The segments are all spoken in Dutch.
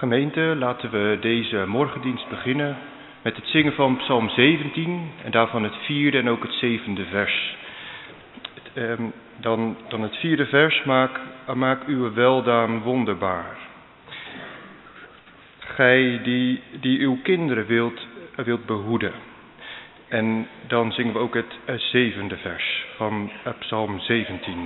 Gemeente, laten we deze morgendienst beginnen met het zingen van Psalm 17 en daarvan het 4e en ook het 7e vers. Dan het 4e vers, maak uw weldaad wonderbaar. Gij die uw kinderen wilt behoeden. En dan zingen we ook het 7e vers van Psalm 17.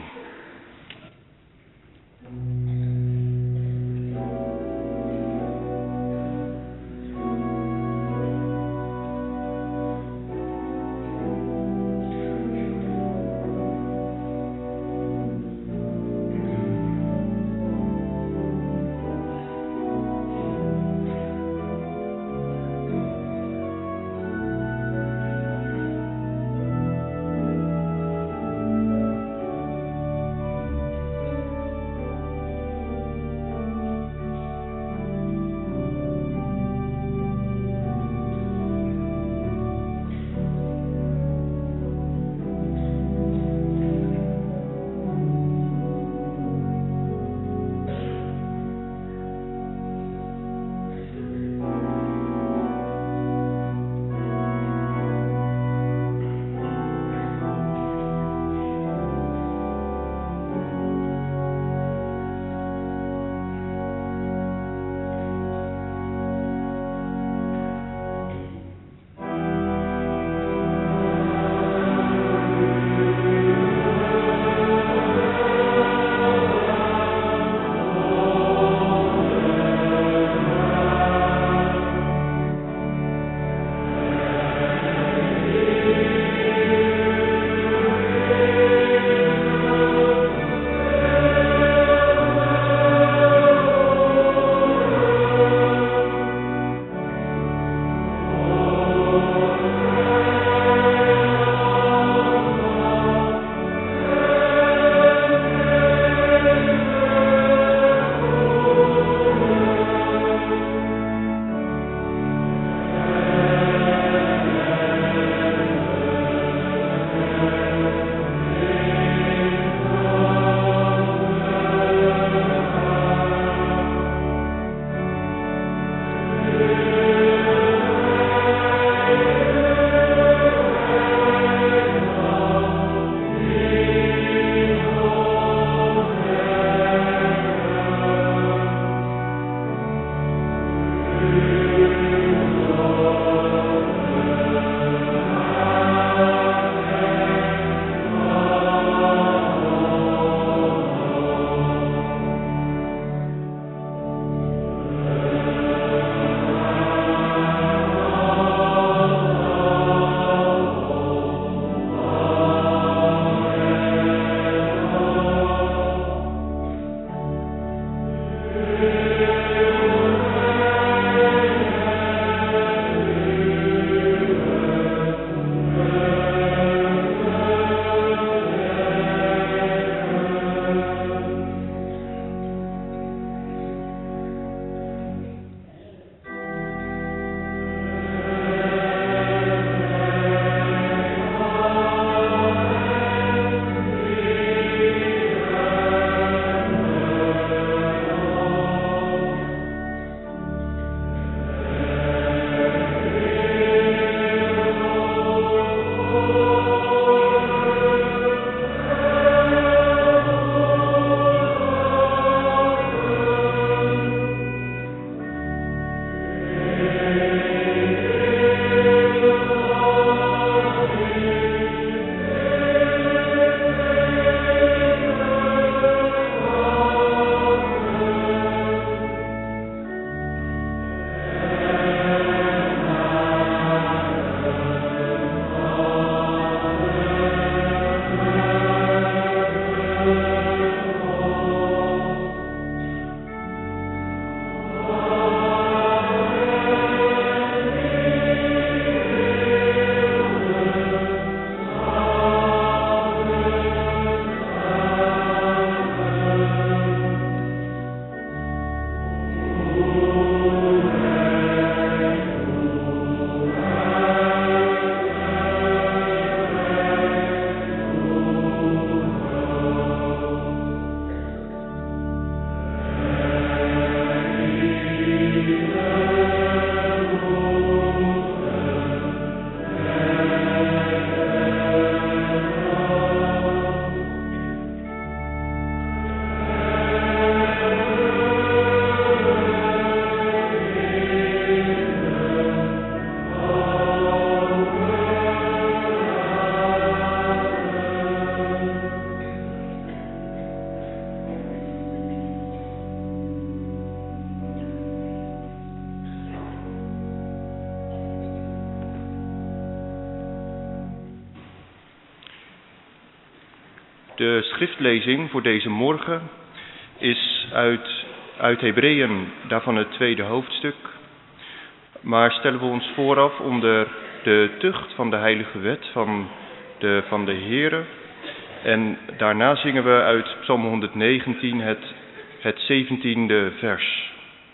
De schriftlezing voor deze morgen is uit Hebreeën, daarvan het 2e hoofdstuk. Maar stellen we ons vooraf onder de tucht van de heilige wet van de Heere. En daarna zingen we uit Psalm 119 het 17e vers.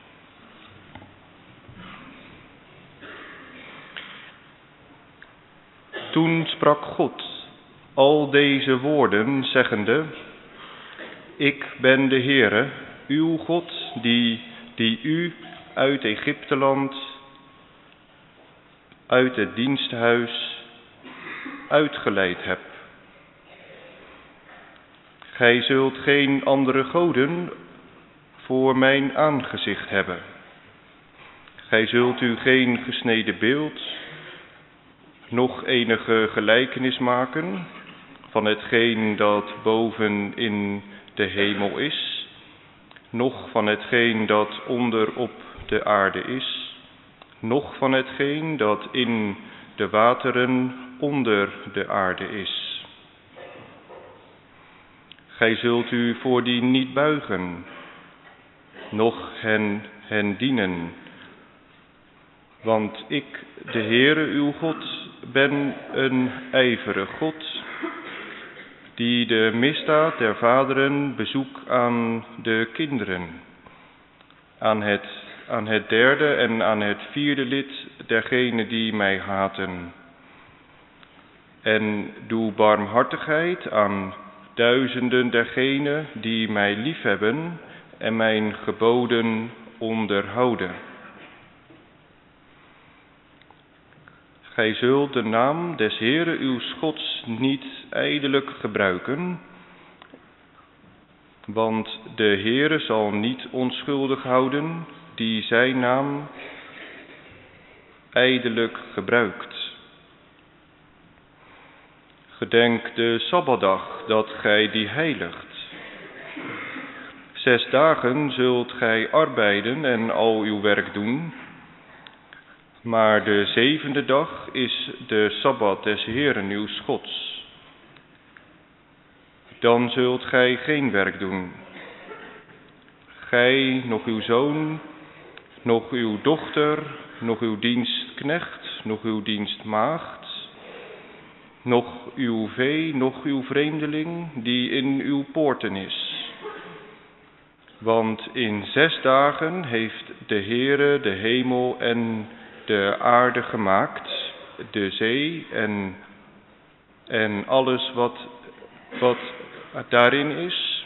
Toen sprak God al deze woorden, zeggende: Ik ben de Heere, uw God, die u uit Egypteland, uit het diensthuis, uitgeleid heb. Gij zult geen andere goden voor mijn aangezicht hebben. Gij zult u geen gesneden beeld, nog enige gelijkenis maken van hetgeen dat boven in de hemel is, noch van hetgeen dat onder op de aarde is, noch van hetgeen dat in de wateren onder de aarde is. Gij zult u voor die niet buigen, noch hen dienen. Want ik, de Heere uw God, ben een ijverige God, die de misdaad der vaderen bezoek aan de kinderen, aan het derde en aan het vierde lid dergenen die mij haten. En doe barmhartigheid aan duizenden dergenen die mij liefhebben en mijn geboden onderhouden. Gij zult de naam des Heere uw Gods niet ijdelijk gebruiken, want de Heere zal niet onschuldig houden die zijn naam ijdelijk gebruikt. Gedenk de Sabbatdag dat gij die heiligt. 6 dagen zult gij arbeiden en al uw werk doen, maar de 7e dag is de Sabbat des Heeren uw Gods. Dan zult gij geen werk doen. Gij, noch uw zoon, noch uw dochter, noch uw dienstknecht, noch uw dienstmaagd, noch uw vee, noch uw vreemdeling die in uw poorten is. Want in 6 dagen heeft de Heere de hemel en de aarde gemaakt, de zee en alles wat daarin is.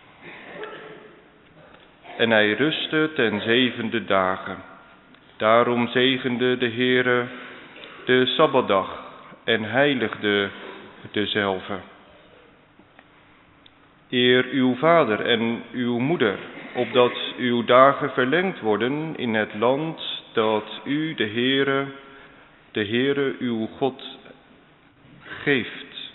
En hij rustte ten 7e dagen. Daarom zegende de Heere de Sabbatdag en heiligde dezelve. Eer uw vader en uw moeder, opdat uw dagen verlengd worden in het land dat u, de Heere uw God, geeft.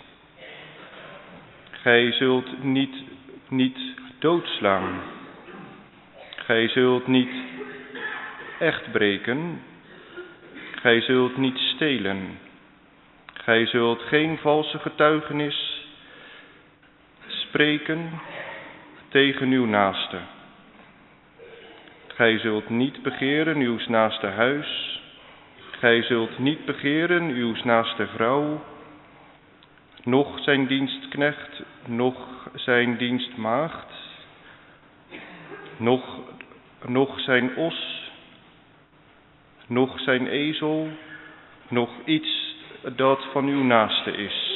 Gij zult niet doodslaan. Gij zult niet echt breken. Gij zult niet stelen. Gij zult geen valse getuigenis spreken tegen uw naaste. Gij zult niet begeren uw naaste huis. Gij zult niet begeren uw naaste vrouw, noch zijn dienstknecht, noch zijn dienstmaagd, noch zijn os, noch zijn ezel, noch iets dat van uw naaste is.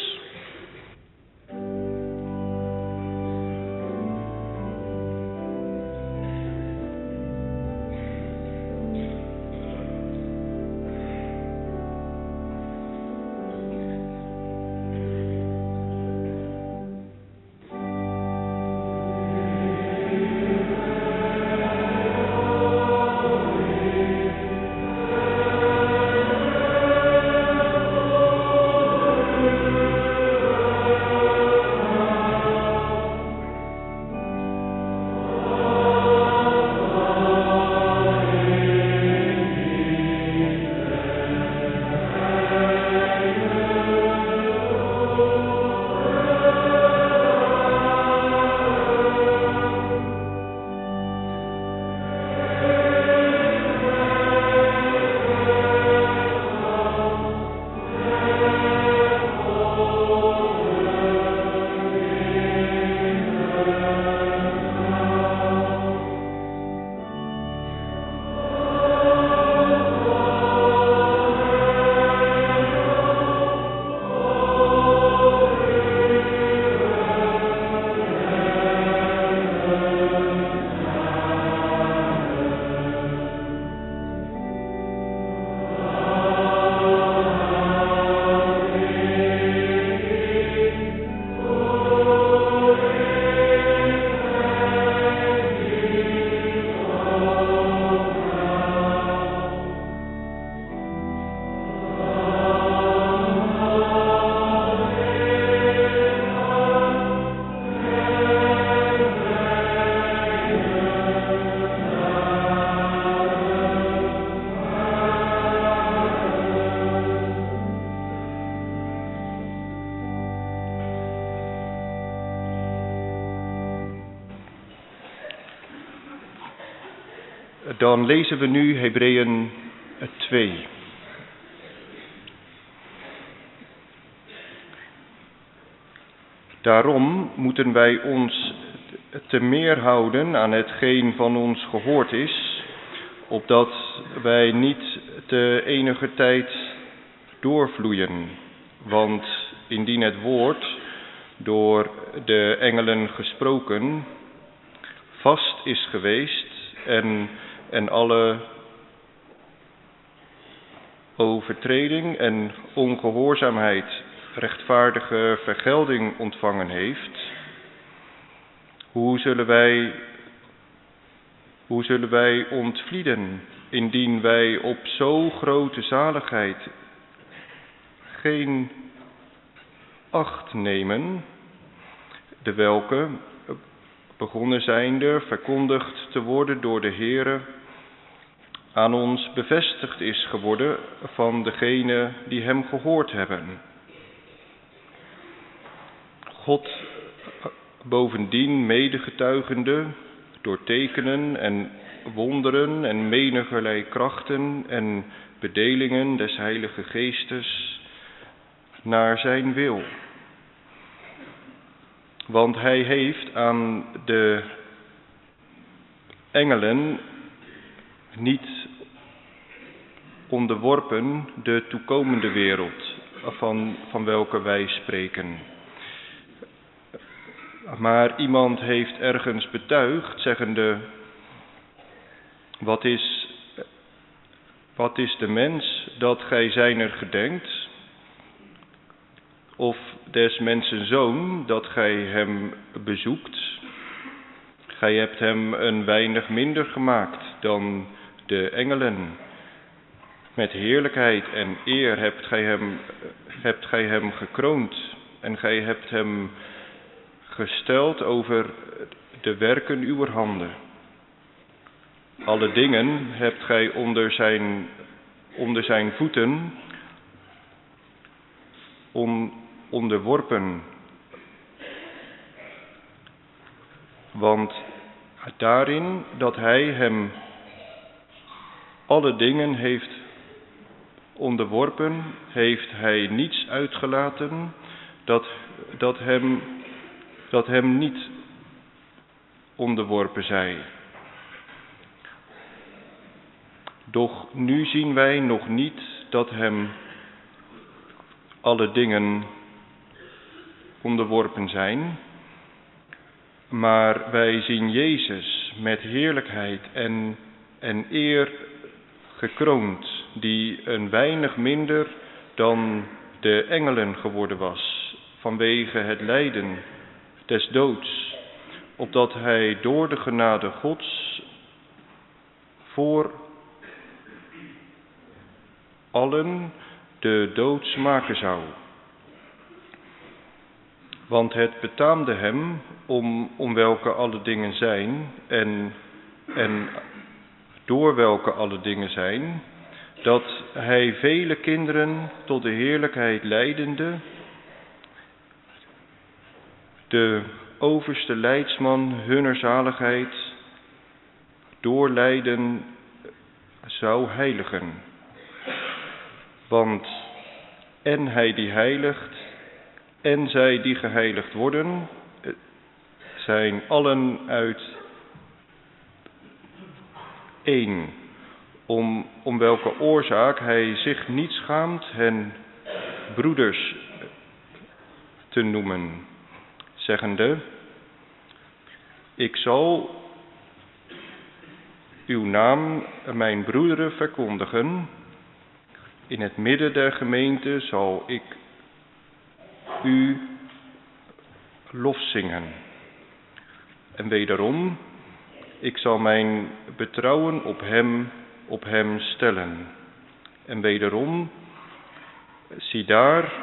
Dan lezen we nu Hebreeën 2. Daarom moeten wij ons te meer houden aan hetgeen van ons gehoord is, opdat wij niet te enige tijd doorvloeien. Want indien het woord door de engelen gesproken vast is geweest en alle overtreding en ongehoorzaamheid rechtvaardige vergelding ontvangen heeft, hoe zullen wij ontvlieden indien wij op zo grote zaligheid geen acht nemen, de welke, begonnen zijnde, verkondigd te worden door de Heere, aan ons bevestigd is geworden van degene die hem gehoord hebben. God bovendien medegetuigende door tekenen en wonderen en menigerlei krachten en bedelingen des Heilige Geestes naar zijn wil. Want hij heeft aan de engelen niet onderworpen de toekomende wereld van welke wij spreken. Maar iemand heeft ergens betuigd, zeggende: Wat is de mens dat gij zijner gedenkt? Of des mensen zoon dat gij hem bezoekt? Gij hebt hem een weinig minder gemaakt dan de engelen. Met heerlijkheid en eer hebt gij hem gekroond en gij hebt hem gesteld over de werken uwer handen. Alle dingen hebt gij onder zijn voeten onderworpen. Want daarin dat hij hem alle dingen heeft onderworpen, heeft hij niets uitgelaten dat hem niet onderworpen zij. Doch nu zien wij nog niet dat hem alle dingen onderworpen zijn, maar wij zien Jezus met heerlijkheid en eer gekroond, die een weinig minder dan de engelen geworden was, vanwege het lijden des doods, opdat hij door de genade Gods voor allen de dood maken zou. Want het betaamde hem, om welke alle dingen zijn en door welke alle dingen zijn, dat hij vele kinderen tot de heerlijkheid leidende, de overste leidsman hunner zaligheid, door lijden zou heiligen. Want en hij die heiligt, en zij die geheiligd worden, zijn allen uit één, om welke oorzaak hij zich niet schaamt hen broeders te noemen, zeggende: Ik zal uw naam mijn broederen verkondigen, in het midden der gemeente zal ik u lofzingen. En wederom, ik zal mijn betrouwen op hem stellen. En wederom, zie daar,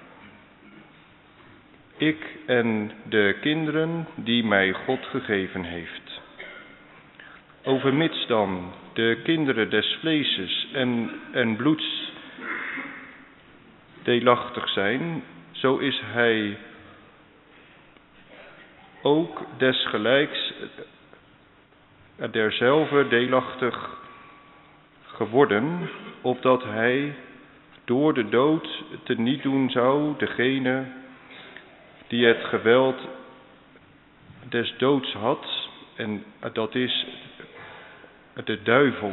ik en de kinderen die mij God gegeven heeft. Overmits dan de kinderen des vleeses en bloeds deelachtig zijn, zo is hij ook desgelijks derzelve deelachtig geworden, opdat hij door de dood teniet doen zou degene die het geweld des doods had, en dat is de duivel.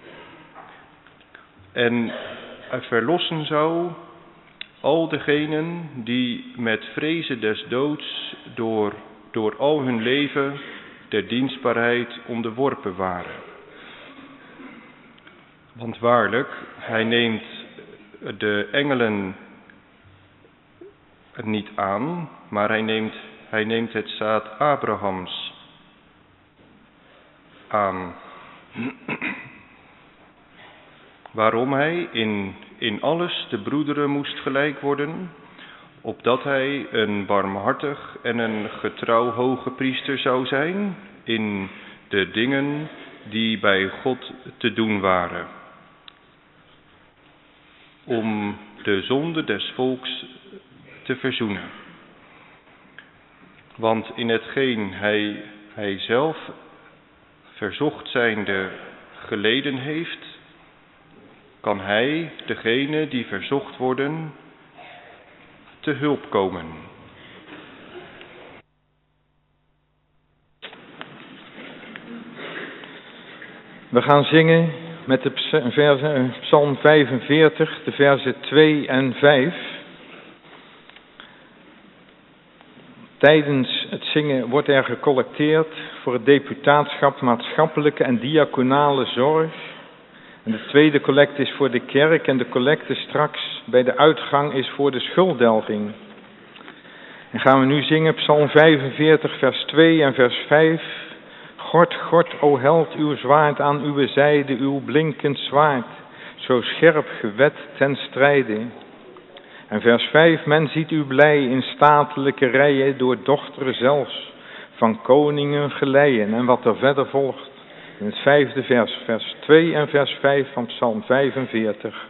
En verlossen zou al degenen die met vrezen des doods door al hun leven der dienstbaarheid onderworpen waren. Want waarlijk, hij neemt de engelen niet aan, maar hij neemt het zaad Abrahams aan. Waarom hij in alles de broederen moest gelijk worden, opdat hij een barmhartig en een getrouw hoge priester zou zijn in de dingen die bij God te doen waren, om de zonde des volks te verzoenen. Want in hetgeen hij zelf verzocht zijnde geleden heeft, kan hij degene die verzocht worden te hulp komen. We gaan zingen met de Psalm 45, de versen 2 en 5. Tijdens het zingen wordt er gecollecteerd voor het deputaatschap maatschappelijke en diaconale zorg. En de tweede collecte is voor de kerk en de collecte straks bij de uitgang is voor de schulddelging. En gaan we nu zingen Psalm 45 vers 2 en vers 5. God, God, o held, uw zwaard aan uw zijde, uw blinkend zwaard, zo scherp gewet ten strijde. En vers 5, men ziet u blij in statelijke rijen, door dochteren zelfs, van koningen geleien. En wat er verder volgt, in het 5e vers, vers 2 en vers 5 van Psalm 45.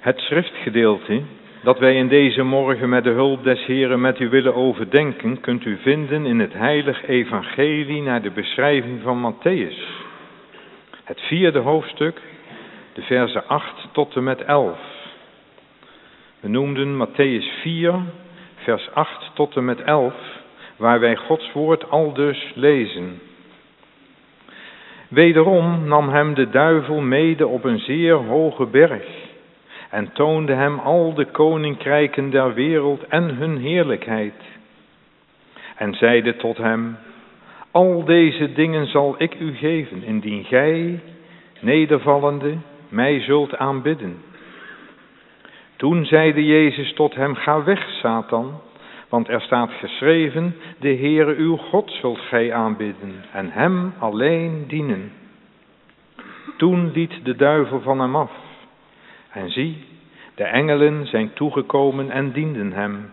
Het schriftgedeelte dat wij in deze morgen met de hulp des Heren met u willen overdenken, kunt u vinden in het heilig evangelie naar de beschrijving van Matthäus. Het 4e hoofdstuk, de versen 8 tot en met 11. We noemden Matthäus 4, vers 8 tot en met 11, waar wij Gods woord aldus lezen. Wederom nam hem de duivel mede op een zeer hoge berg en toonde hem al de koninkrijken der wereld en hun heerlijkheid. En zeide tot hem: al deze dingen zal ik u geven, indien gij, nedervallende, mij zult aanbidden. Toen zeide Jezus tot hem: ga weg, Satan, want er staat geschreven, de Heere uw God zult gij aanbidden en hem alleen dienen. Toen liet de duivel van hem af. En zie, de engelen zijn toegekomen en dienden hem.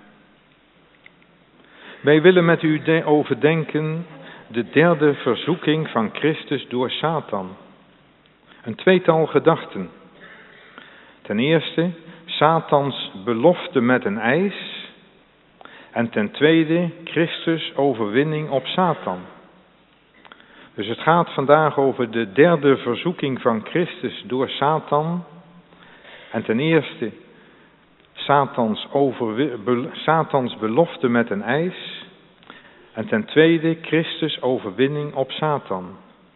Wij willen met u overdenken de 3e verzoeking van Christus door Satan. Een tweetal gedachten. Ten eerste, Satans belofte met een eis. En ten tweede, Christus' overwinning op Satan. Dus het gaat vandaag over de 3e verzoeking van Christus door Satan. En ten eerste, Satans belofte met een eis. En ten tweede, Christus' overwinning op Satan.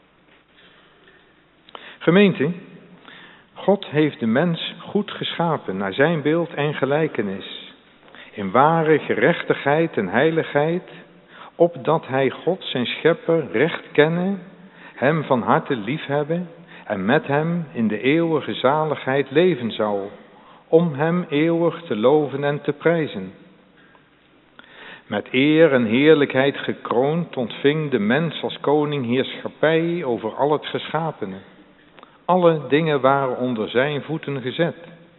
Gemeente, God heeft de mens goed geschapen naar zijn beeld en gelijkenis. In ware gerechtigheid en heiligheid, opdat hij God zijn schepper recht kennen, hem van harte liefhebben en met hem in de eeuwige zaligheid leven zal, om hem eeuwig te loven en te prijzen. Met eer en heerlijkheid gekroond ontving de mens als koning heerschappij over al het geschapene. Alle dingen waren onder zijn voeten gezet.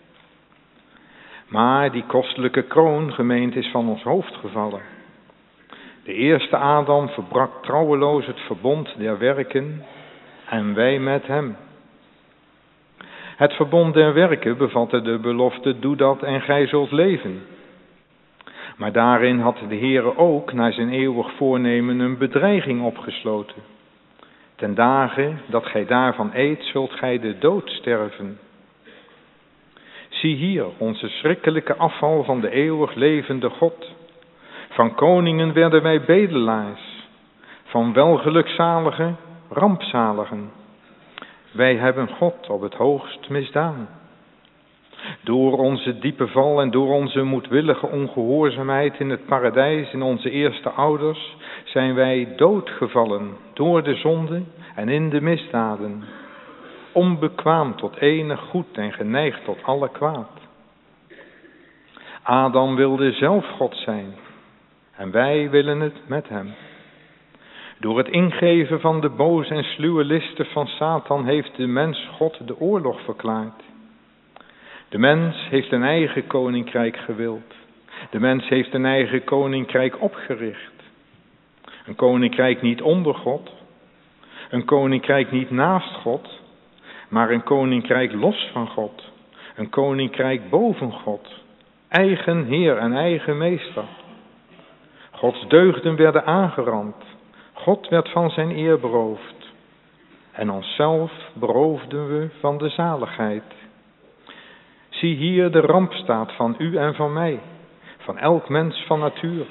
Maar die kostelijke kroon, gemeente, is van ons hoofd gevallen. De eerste Adam verbrak trouweloos het verbond der werken en wij met hem. Het verbond der werken bevatte de belofte: doe dat en gij zult leven. Maar daarin had de Heere ook naar zijn eeuwig voornemen een bedreiging opgesloten. Ten dagen dat gij daarvan eet, zult gij de dood sterven. Zie hier onze schrikkelijke afval van de eeuwig levende God. Van koningen werden wij bedelaars, van welgelukzaligen rampzaligen. Wij hebben God op het hoogst misdaan. Door onze diepe val en door onze moedwillige ongehoorzaamheid in het paradijs in onze eerste ouders zijn wij doodgevallen door de zonde en in de misdaden, onbekwaam tot enig goed en geneigd tot alle kwaad. Adam wilde zelf God zijn en wij willen het met hem. Door het ingeven van de boze en sluwe listen van Satan heeft de mens God de oorlog verklaard. De mens heeft een eigen koninkrijk gewild. De mens heeft een eigen koninkrijk opgericht. Een koninkrijk niet onder God. Een koninkrijk niet naast God. Maar een koninkrijk los van God. Een koninkrijk boven God. Eigen Heer en eigen Meester. Gods deugden werden aangerand. God werd van zijn eer beroofd. En onszelf beroofden we van de zaligheid. Zie hier de rampstaat van u en van mij, van elk mens van nature.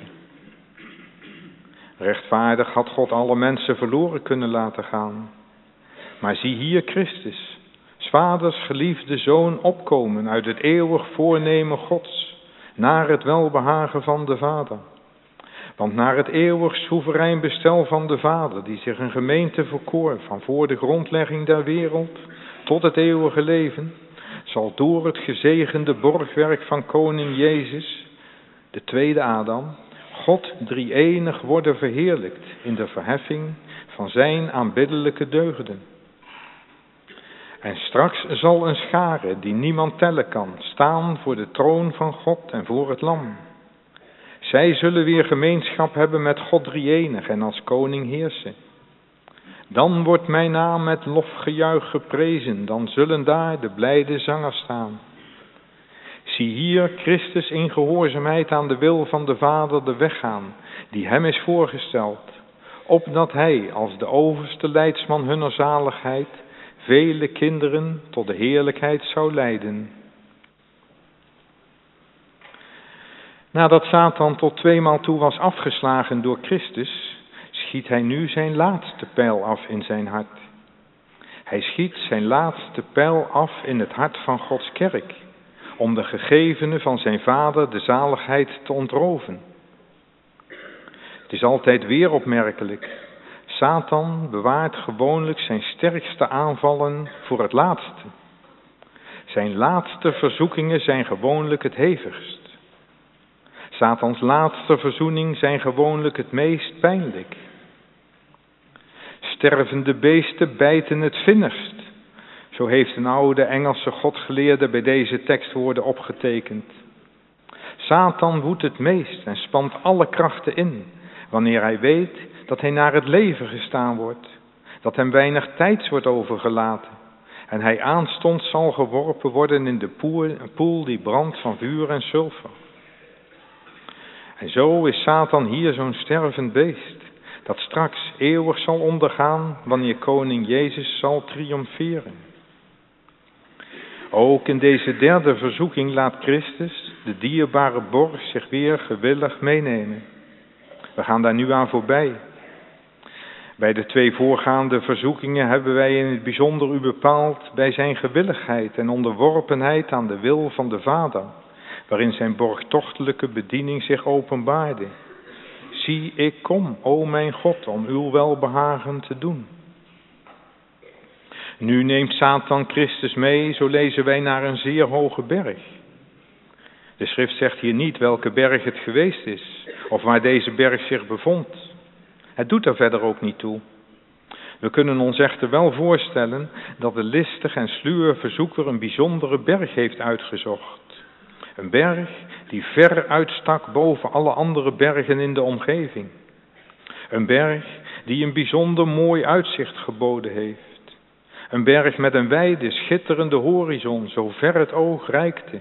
Rechtvaardig had God alle mensen verloren kunnen laten gaan. Maar zie hier Christus, 's vaders geliefde zoon, opkomen uit het eeuwig voornemen Gods, naar het welbehagen van de Vader. Want naar het eeuwig soeverein bestel van de Vader, die zich een gemeente verkoor van voor de grondlegging der wereld tot het eeuwige leven, zal door het gezegende borgwerk van koning Jezus, de tweede Adam, God drie-enig worden verheerlijkt in de verheffing van zijn aanbiddelijke deugden. En straks zal een schare die niemand tellen kan, staan voor de troon van God en voor het lam. Zij zullen weer gemeenschap hebben met God drie-enig en als koning heersen. Dan wordt mijn naam met lofgejuich geprezen, dan zullen daar de blijde zangers staan. Zie hier Christus in gehoorzaamheid aan de wil van de Vader de weg gaan, die hem is voorgesteld, opdat hij als de overste leidsman hunner zaligheid vele kinderen tot de heerlijkheid zou leiden. Nadat Satan tot 2 maal toe was afgeslagen door Christus, schiet hij nu zijn laatste pijl af in zijn hart. Hij schiet zijn laatste pijl af in het hart van Gods kerk, om de gegevenen van zijn Vader de zaligheid te ontroven. Het is altijd weer opmerkelijk. Satan bewaart gewoonlijk zijn sterkste aanvallen voor het laatste. Zijn laatste verzoekingen zijn gewoonlijk het hevigst. Satans laatste verzoening zijn gewoonlijk het meest pijnlijk. Stervende beesten bijten het vinnigst. Zo heeft een oude Engelse godgeleerde bij deze tekstwoorden opgetekend. Satan woedt het meest en spant alle krachten in, wanneer hij weet dat hij naar het leven gestaan wordt, dat hem weinig tijds wordt overgelaten en hij aanstonds zal geworpen worden in de poel die brandt van vuur en sulfer. En zo is Satan hier zo'n stervend beest, dat straks eeuwig zal ondergaan wanneer koning Jezus zal triomferen. Ook in deze derde verzoeking laat Christus, de dierbare borg, zich weer gewillig meenemen. We gaan daar nu aan voorbij. Bij de 2 voorgaande verzoekingen hebben wij in het bijzonder u bepaald bij zijn gewilligheid en onderworpenheid aan de wil van de Vader, waarin zijn borgtochtelijke bediening zich openbaarde. Zie, ik kom, o mijn God, om uw welbehagen te doen. Nu neemt Satan Christus mee, zo lezen wij, naar een zeer hoge berg. De schrift zegt hier niet welke berg het geweest is, of waar deze berg zich bevond. Het doet er verder ook niet toe. We kunnen ons echter wel voorstellen dat de listige en sluwe verzoeker een bijzondere berg heeft uitgezocht. Een berg die ver uitstak boven alle andere bergen in de omgeving. Een berg die een bijzonder mooi uitzicht geboden heeft. Een berg met een wijde, schitterende horizon, zo ver het oog reikte.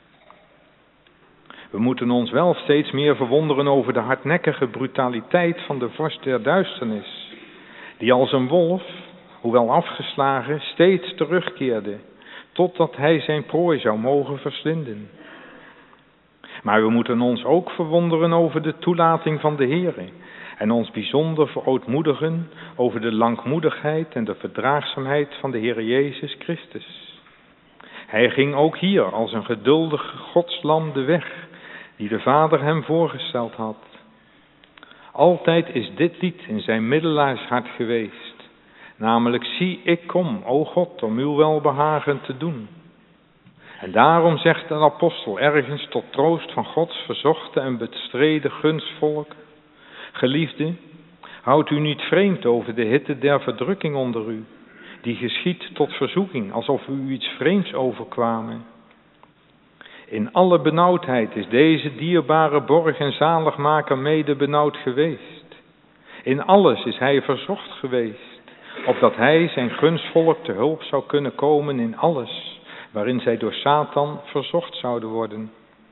We moeten ons wel steeds meer verwonderen over de hardnekkige brutaliteit van de vorst der duisternis, die als een wolf, hoewel afgeslagen, steeds terugkeerde, totdat hij zijn prooi zou mogen verslinden. Maar we moeten ons ook verwonderen over de toelating van de Heere en ons bijzonder verootmoedigen over de langmoedigheid en de verdraagzaamheid van de Heere Jezus Christus. Hij ging ook hier als een geduldige godslam de weg die de Vader hem voorgesteld had. Altijd is dit lied in zijn middelaarshart geweest, namelijk: zie, ik kom, o God, om uw welbehagen te doen. En daarom zegt een apostel ergens tot troost van Gods verzochte en bestreden gunstvolk: geliefde, houd u niet vreemd over de hitte der verdrukking onder u, die geschiedt tot verzoeking, alsof u iets vreemds overkwamen. In alle benauwdheid is deze dierbare borg en zaligmaker mede benauwd geweest. In alles is hij verzocht geweest, opdat hij zijn gunstvolk te hulp zou kunnen komen in alles, waarin zij door Satan verzocht zouden worden.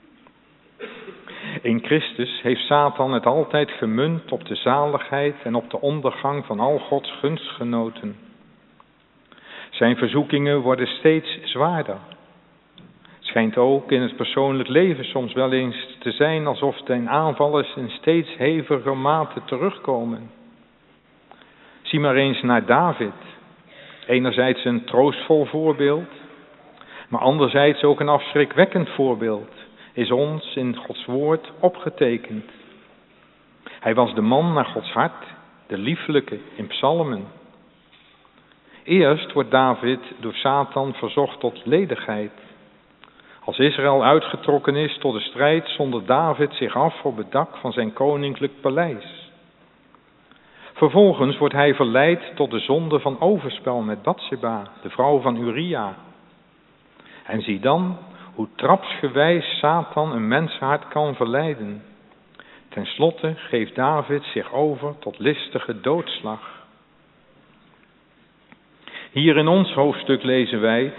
In Christus heeft Satan het altijd gemunt op de zaligheid en op de ondergang van al Gods gunstgenoten. Zijn verzoekingen worden steeds zwaarder. Het schijnt ook in het persoonlijk leven soms wel eens te zijn alsof zijn aanvallers in steeds heviger mate terugkomen. Zie maar eens naar David. Enerzijds een troostvol voorbeeld, maar anderzijds ook een afschrikwekkend voorbeeld is ons in Gods woord opgetekend. Hij was de man naar Gods hart, de lieflijke in psalmen. Eerst wordt David door Satan verzocht tot ledigheid. Als Israël uitgetrokken is tot de strijd, zondert David zich af op het dak van zijn koninklijk paleis. Vervolgens wordt hij verleid tot de zonde van overspel met Batseba, de vrouw van Uria. En zie dan hoe trapsgewijs Satan een mensenhart kan verleiden. Ten slotte geeft David zich over tot listige doodslag. Hier in ons hoofdstuk lezen wij: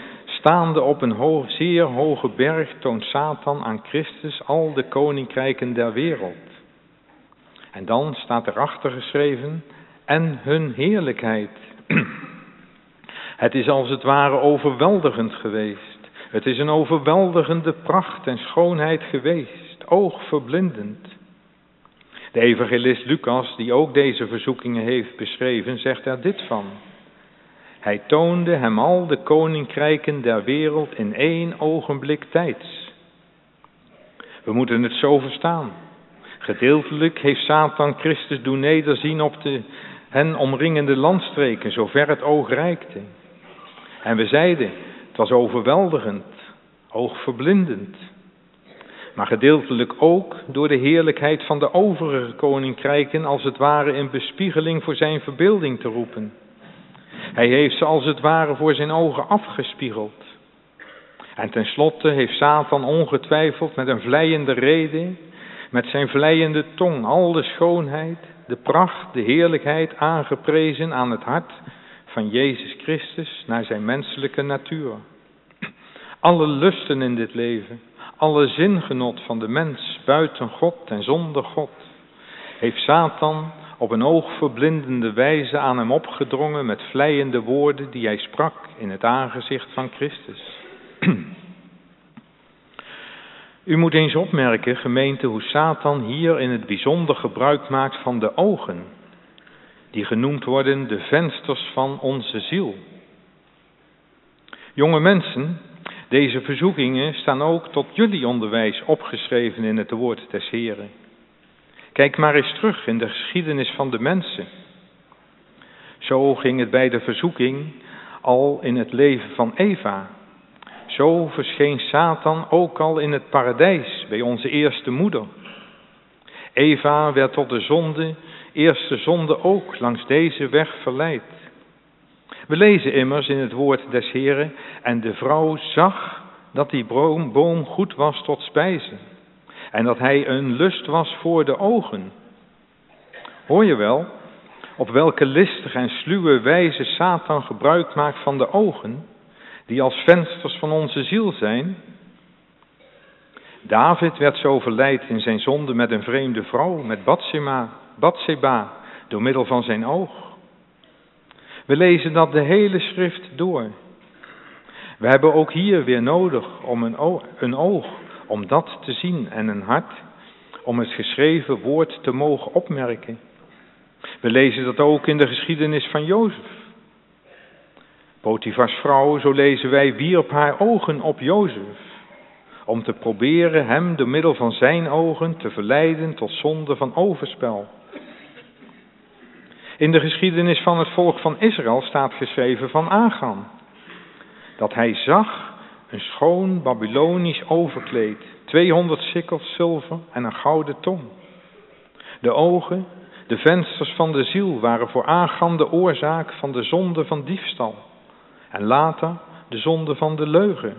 Staande op een zeer hoge berg toont Satan aan Christus al de koninkrijken der wereld. En dan staat erachter geschreven, en hun heerlijkheid. Het is als het ware overweldigend geweest. Het is een overweldigende pracht en schoonheid geweest, oogverblindend. De evangelist Lucas, die ook deze verzoekingen heeft beschreven, zegt er dit van. Hij toonde hem al de koninkrijken der wereld in 1 ogenblik tijds. We moeten het zo verstaan. Gedeeltelijk heeft Satan Christus doen nederzien op de hen omringende landstreken, zover het oog reikte. En we zeiden, het was overweldigend, oogverblindend. Maar gedeeltelijk ook door de heerlijkheid van de overige koninkrijken als het ware in bespiegeling voor zijn verbeelding te roepen. Hij heeft ze als het ware voor zijn ogen afgespiegeld. En tenslotte heeft Satan ongetwijfeld met een vleiende rede, met zijn vleiende tong, al de schoonheid, de pracht, de heerlijkheid aangeprezen aan het hart van Jezus Christus naar zijn menselijke natuur. Alle lusten in dit leven, alle zingenot van de mens buiten God en zonder God, heeft Satan op een oogverblindende wijze aan hem opgedrongen met vleiende woorden die hij sprak in het aangezicht van Christus. U moet eens opmerken, gemeente, hoe Satan hier in het bijzonder gebruik maakt van de ogen, die genoemd worden de vensters van onze ziel. Jonge mensen, deze verzoekingen staan ook tot jullie onderwijs opgeschreven in het woord des Heren. Kijk maar eens terug in de geschiedenis van de mensen. Zo ging het bij de verzoeking al in het leven van Eva. Zo verscheen Satan ook al in het paradijs bij onze eerste moeder. Eva werd tot de eerste zonde ook langs deze weg verleid. We lezen immers in het woord des Heren, en de vrouw zag dat die boom goed was tot spijzen, en dat hij een lust was voor de ogen. Hoor je wel op welke listige en sluwe wijze Satan gebruik maakt van de ogen, die als vensters van onze ziel zijn? David werd zo verleid in zijn zonde met een vreemde vrouw, met Batseba, door middel van zijn oog. We lezen dat de hele schrift door. We hebben ook hier weer nodig om een oog, om dat te zien, en een hart, om het geschreven woord te mogen opmerken. We lezen dat ook in de geschiedenis van Jozef. Potifars vrouw, zo lezen wij, wierp haar ogen op Jozef, om te proberen hem door middel van zijn ogen te verleiden tot zonde van overspel. In de geschiedenis van het volk van Israël staat geschreven van Achan, dat hij zag een schoon Babylonisch overkleed, 200 sikkels zilver en een gouden tong. De ogen, de vensters van de ziel, waren voor Achan de oorzaak van de zonde van diefstal en later de zonde van de leugen.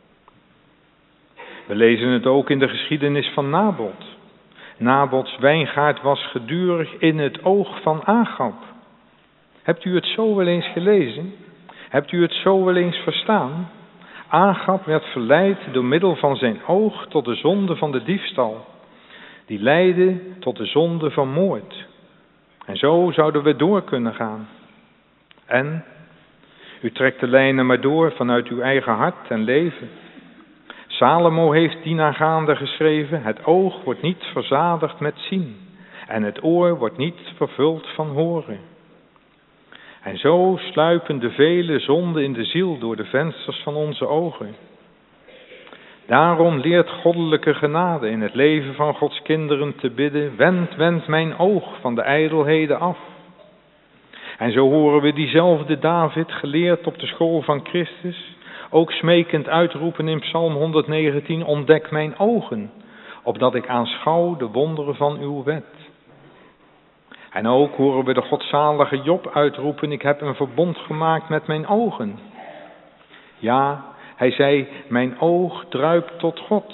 We lezen het ook in de geschiedenis van Nabot. Nabots wijngaard was gedurig in het oog van Agab. Hebt u het zo wel eens gelezen? Hebt u het zo wel eens verstaan? Agab werd verleid door middel van zijn oog tot de zonde van de diefstal. Die leidde tot de zonde van moord. En zo zouden we door kunnen gaan. En u trekt de lijnen maar door vanuit uw eigen hart en leven. Salomo heeft dienaangaande geschreven, het oog wordt niet verzadigd met zien en het oor wordt niet vervuld van horen. En zo sluipen de vele zonden in de ziel door de vensters van onze ogen. Daarom leert goddelijke genade in het leven van Gods kinderen te bidden, wend mijn oog van de ijdelheden af. En zo horen we diezelfde David, geleerd op de school van Christus, ook smekend uitroepen in Psalm 119, ontdek mijn ogen, opdat ik aanschouw de wonderen van uw wet. En ook horen we de godzalige Job uitroepen, ik heb een verbond gemaakt met mijn ogen. Ja, hij zei, mijn oog druipt tot God.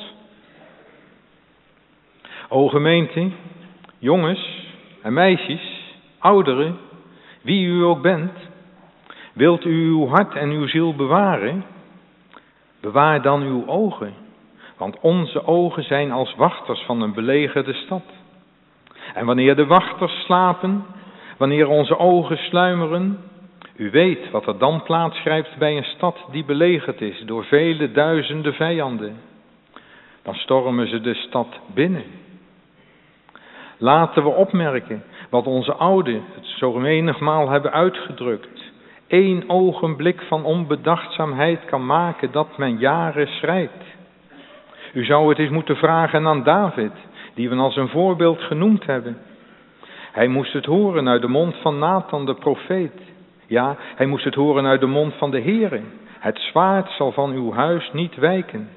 O gemeente, jongens en meisjes, ouderen, wie u ook bent, wilt u uw hart en uw ziel bewaren? Bewaar dan uw ogen, want onze ogen zijn als wachters van een belegerde stad. En wanneer de wachters slapen, wanneer onze ogen sluimeren, u weet wat er dan plaatsgrijpt bij een stad die belegerd is door vele duizenden vijanden. Dan stormen ze de stad binnen. Laten we opmerken wat onze ouden het zo menigmaal hebben uitgedrukt. 1 ogenblik van onbedachtzaamheid kan maken dat men jaren schrijdt. U zou het eens moeten vragen aan David, die we als een voorbeeld genoemd hebben. Hij moest het horen uit de mond van Nathan de profeet. Ja, hij moest het horen uit de mond van de Heere. Het zwaard zal van uw huis niet wijken.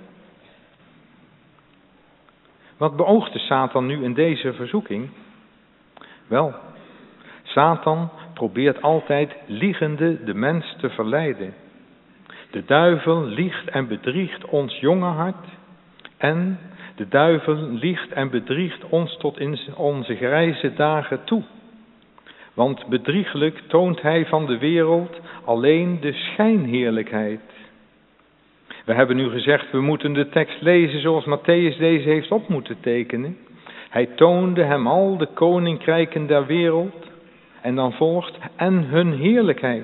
Wat beoogde Satan nu in deze verzoeking? Wel, Satan probeert altijd liegende de mens te verleiden. De duivel liegt en bedriegt ons jonge hart en de duivel liegt en bedriegt ons tot in onze grijze dagen toe. Want bedrieglijk toont hij van de wereld alleen de schijnheerlijkheid. We hebben nu gezegd, we moeten de tekst lezen zoals Matthäus deze heeft op moeten tekenen. Hij toonde hem al de koninkrijken der wereld en dan volgt en hun heerlijkheid.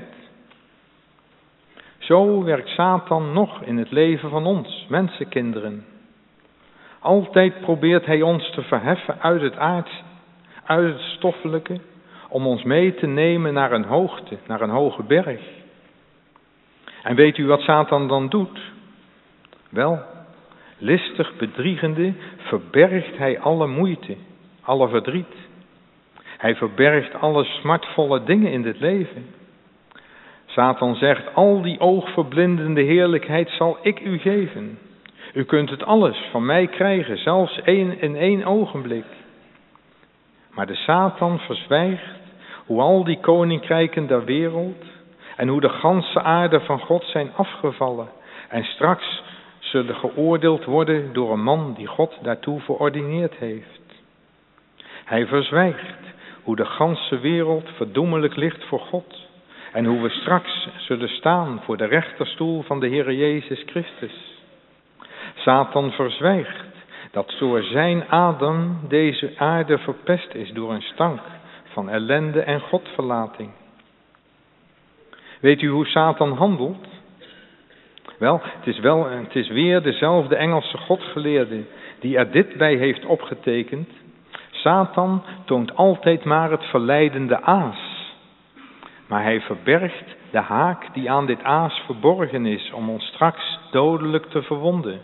Zo werkt Satan nog in het leven van ons, mensenkinderen. Altijd probeert hij ons te verheffen uit het aardse, uit het stoffelijke, om ons mee te nemen naar een hoogte, naar een hoge berg. En weet u wat Satan dan doet? Wel, listig bedriegende verbergt hij alle moeite, alle verdriet. Hij verbergt alle smartvolle dingen in dit leven. Satan zegt, al die oogverblindende heerlijkheid zal ik u geven. U kunt het alles van mij krijgen, zelfs in 1 ogenblik. Maar de Satan verzwijgt hoe al die koninkrijken der wereld en hoe de ganse aarde van God zijn afgevallen en straks zullen geoordeeld worden door een man die God daartoe verordineerd heeft. Hij verzwijgt hoe de ganse wereld verdoemelijk ligt voor God en hoe we straks zullen staan voor de rechterstoel van de Heere Jezus Christus. Satan verzwijgt dat door zijn adem deze aarde verpest is door een stank van ellende en godverlating. Weet u hoe Satan handelt? Wel, het is weer dezelfde Engelse godgeleerde die er dit bij heeft opgetekend. Satan toont altijd maar het verleidende aas. Maar hij verbergt de haak die aan dit aas verborgen is om ons straks dodelijk te verwonden.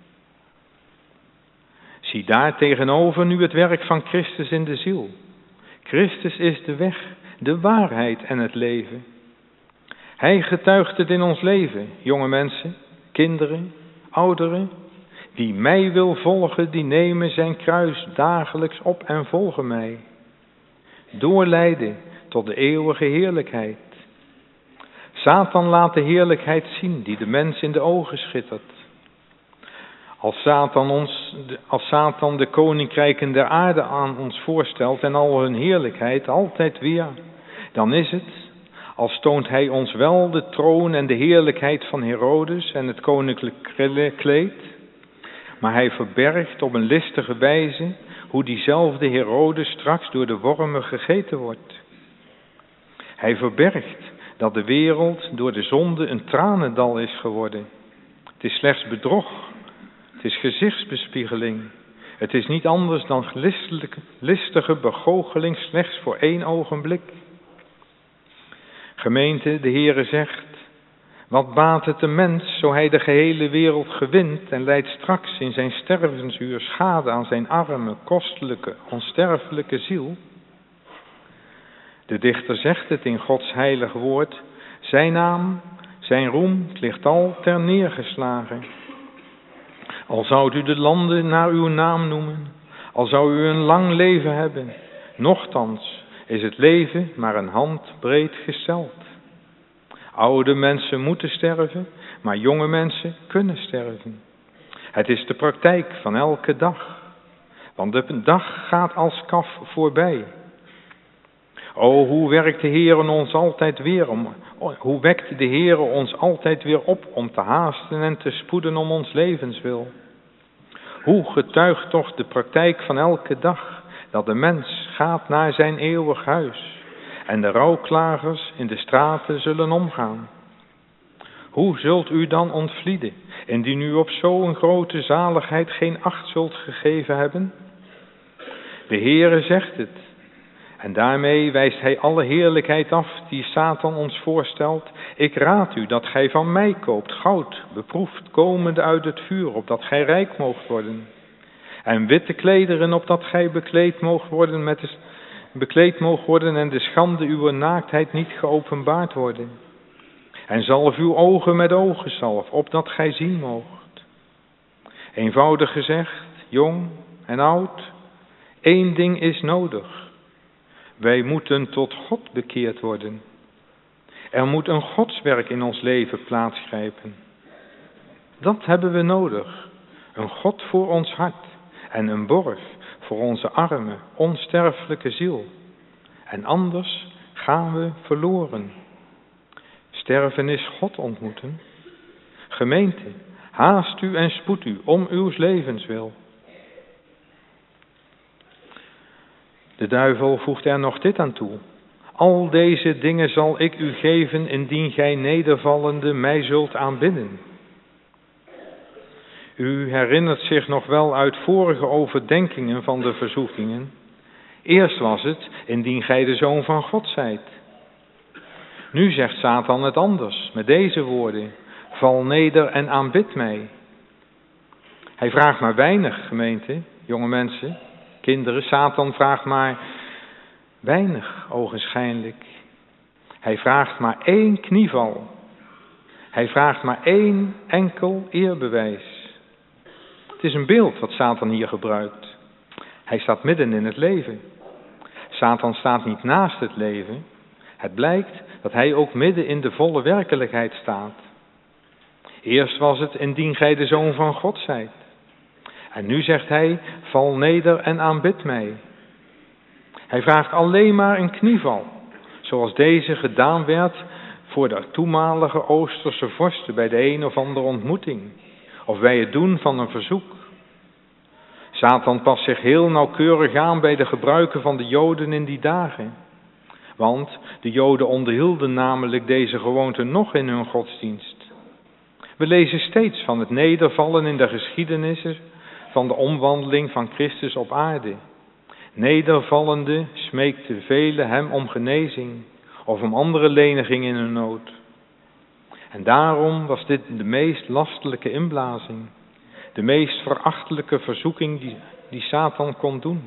Zie daar tegenover nu het werk van Christus in de ziel. Christus is de weg, de waarheid en het leven. Hij getuigt het in ons leven, jonge mensen, kinderen, ouderen. Wie mij wil volgen, die nemen zijn kruis dagelijks op en volgen mij. Doorleiden tot de eeuwige heerlijkheid. Satan laat de heerlijkheid zien die de mens in de ogen schittert. Als Satan de koninkrijken der aarde aan ons voorstelt en al hun heerlijkheid altijd weer, dan is het, als toont hij ons wel de troon en de heerlijkheid van Herodes en het koninklijk kleed, maar hij verbergt op een listige wijze hoe diezelfde Herodes straks door de wormen gegeten wordt. Hij verbergt dat de wereld door de zonde een tranendal is geworden. Het is slechts bedrog. Het is gezichtsbespiegeling. Het is niet anders dan listige begoocheling slechts voor 1 ogenblik. Gemeente, de Heere zegt, wat baat het de mens zo hij de gehele wereld gewint en lijdt straks in zijn stervensuur schade aan zijn arme, kostelijke, onsterfelijke ziel? De dichter zegt het in Gods heilig woord, zijn naam, zijn roem ligt al ter neergeslagen. Al zou u de landen naar uw naam noemen, al zou u een lang leven hebben, nochtans is het leven maar een handbreed gesteld. Oude mensen moeten sterven, maar jonge mensen kunnen sterven. Het is de praktijk van elke dag, want de dag gaat als kaf voorbij. O, hoe werkt de Heer ons altijd weer hoe wekt de Heere ons altijd weer op om te haasten en te spoeden om ons levenswil? Hoe getuigt toch de praktijk van elke dag dat de mens gaat naar zijn eeuwig huis en de rouwklagers in de straten zullen omgaan? Hoe zult u dan ontvlieden, indien u op zo'n grote zaligheid geen acht zult gegeven hebben? De Heere zegt het, en daarmee wijst hij alle heerlijkheid af die Satan ons voorstelt. Ik raad u dat gij van mij koopt goud, beproefd komende uit het vuur, opdat gij rijk moogt worden. En witte klederen, opdat gij bekleed moogt worden en de schande uw naaktheid niet geopenbaard worden. En zalf uw ogen met ogenzalf, opdat gij zien moogt. Eenvoudig gezegd, jong en oud, één ding is nodig. Wij moeten tot God bekeerd worden. Er moet een godswerk in ons leven plaatsgrijpen. Dat hebben we nodig. Een God voor ons hart en een borg voor onze arme, onsterfelijke ziel. En anders gaan we verloren. Sterven is God ontmoeten. Gemeente, haast u en spoed u om uw levenswil. De duivel voegt er nog dit aan toe. Al deze dingen zal ik u geven, indien gij nedervallende mij zult aanbidden. U herinnert zich nog wel uit vorige overdenkingen van de verzoekingen. Eerst was het, indien gij de Zoon van God zijt. Nu zegt Satan het anders, met deze woorden. Val neder en aanbid mij. Hij vraagt maar weinig, gemeente, jonge mensen, kinderen. Satan vraagt maar weinig, ogenschijnlijk. Hij vraagt maar 1 knieval. Hij vraagt maar 1 enkel eerbewijs. Het is een beeld wat Satan hier gebruikt. Hij staat midden in het leven. Satan staat niet naast het leven. Het blijkt dat hij ook midden in de volle werkelijkheid staat. Eerst was het, indien gij de Zoon van God zijt. En nu zegt hij, val neder en aanbid mij. Hij vraagt alleen maar een knieval, zoals deze gedaan werd voor de toenmalige Oosterse vorsten bij de een of andere ontmoeting, of bij het doen van een verzoek. Satan past zich heel nauwkeurig aan bij de gebruiken van de Joden in die dagen. Want de Joden onderhielden namelijk deze gewoonte nog in hun godsdienst. We lezen steeds van het nedervallen in de geschiedenissen van de omwandeling van Christus op aarde. Nedervallende smeekten velen hem om genezing of om andere leniging in hun nood. En daarom was dit de meest lastelijke inblazing, de meest verachtelijke verzoeking die Satan kon doen.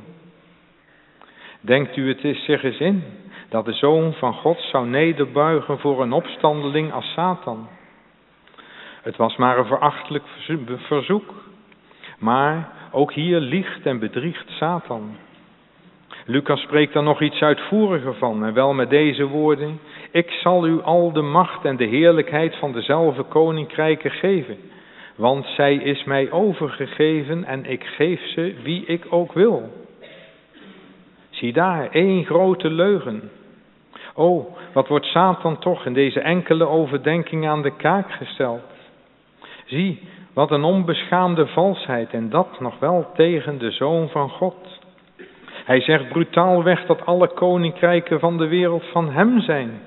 Denkt u het zich eens in dat de Zoon van God zou nederbuigen voor een opstandeling als Satan? Het was maar een verachtelijk verzoek. Maar ook hier liegt en bedriegt Satan. Lucas spreekt daar nog iets uitvoeriger van, en wel met deze woorden. Ik zal u al de macht en de heerlijkheid van dezelfde koninkrijken geven. Want zij is mij overgegeven en ik geef ze wie ik ook wil. Zie daar, 1 grote leugen. O, wat wordt Satan toch in deze enkele overdenking aan de kaak gesteld. Zie, wat een onbeschaamde valsheid, en dat nog wel tegen de Zoon van God. Hij zegt brutaalweg dat alle koninkrijken van de wereld van hem zijn.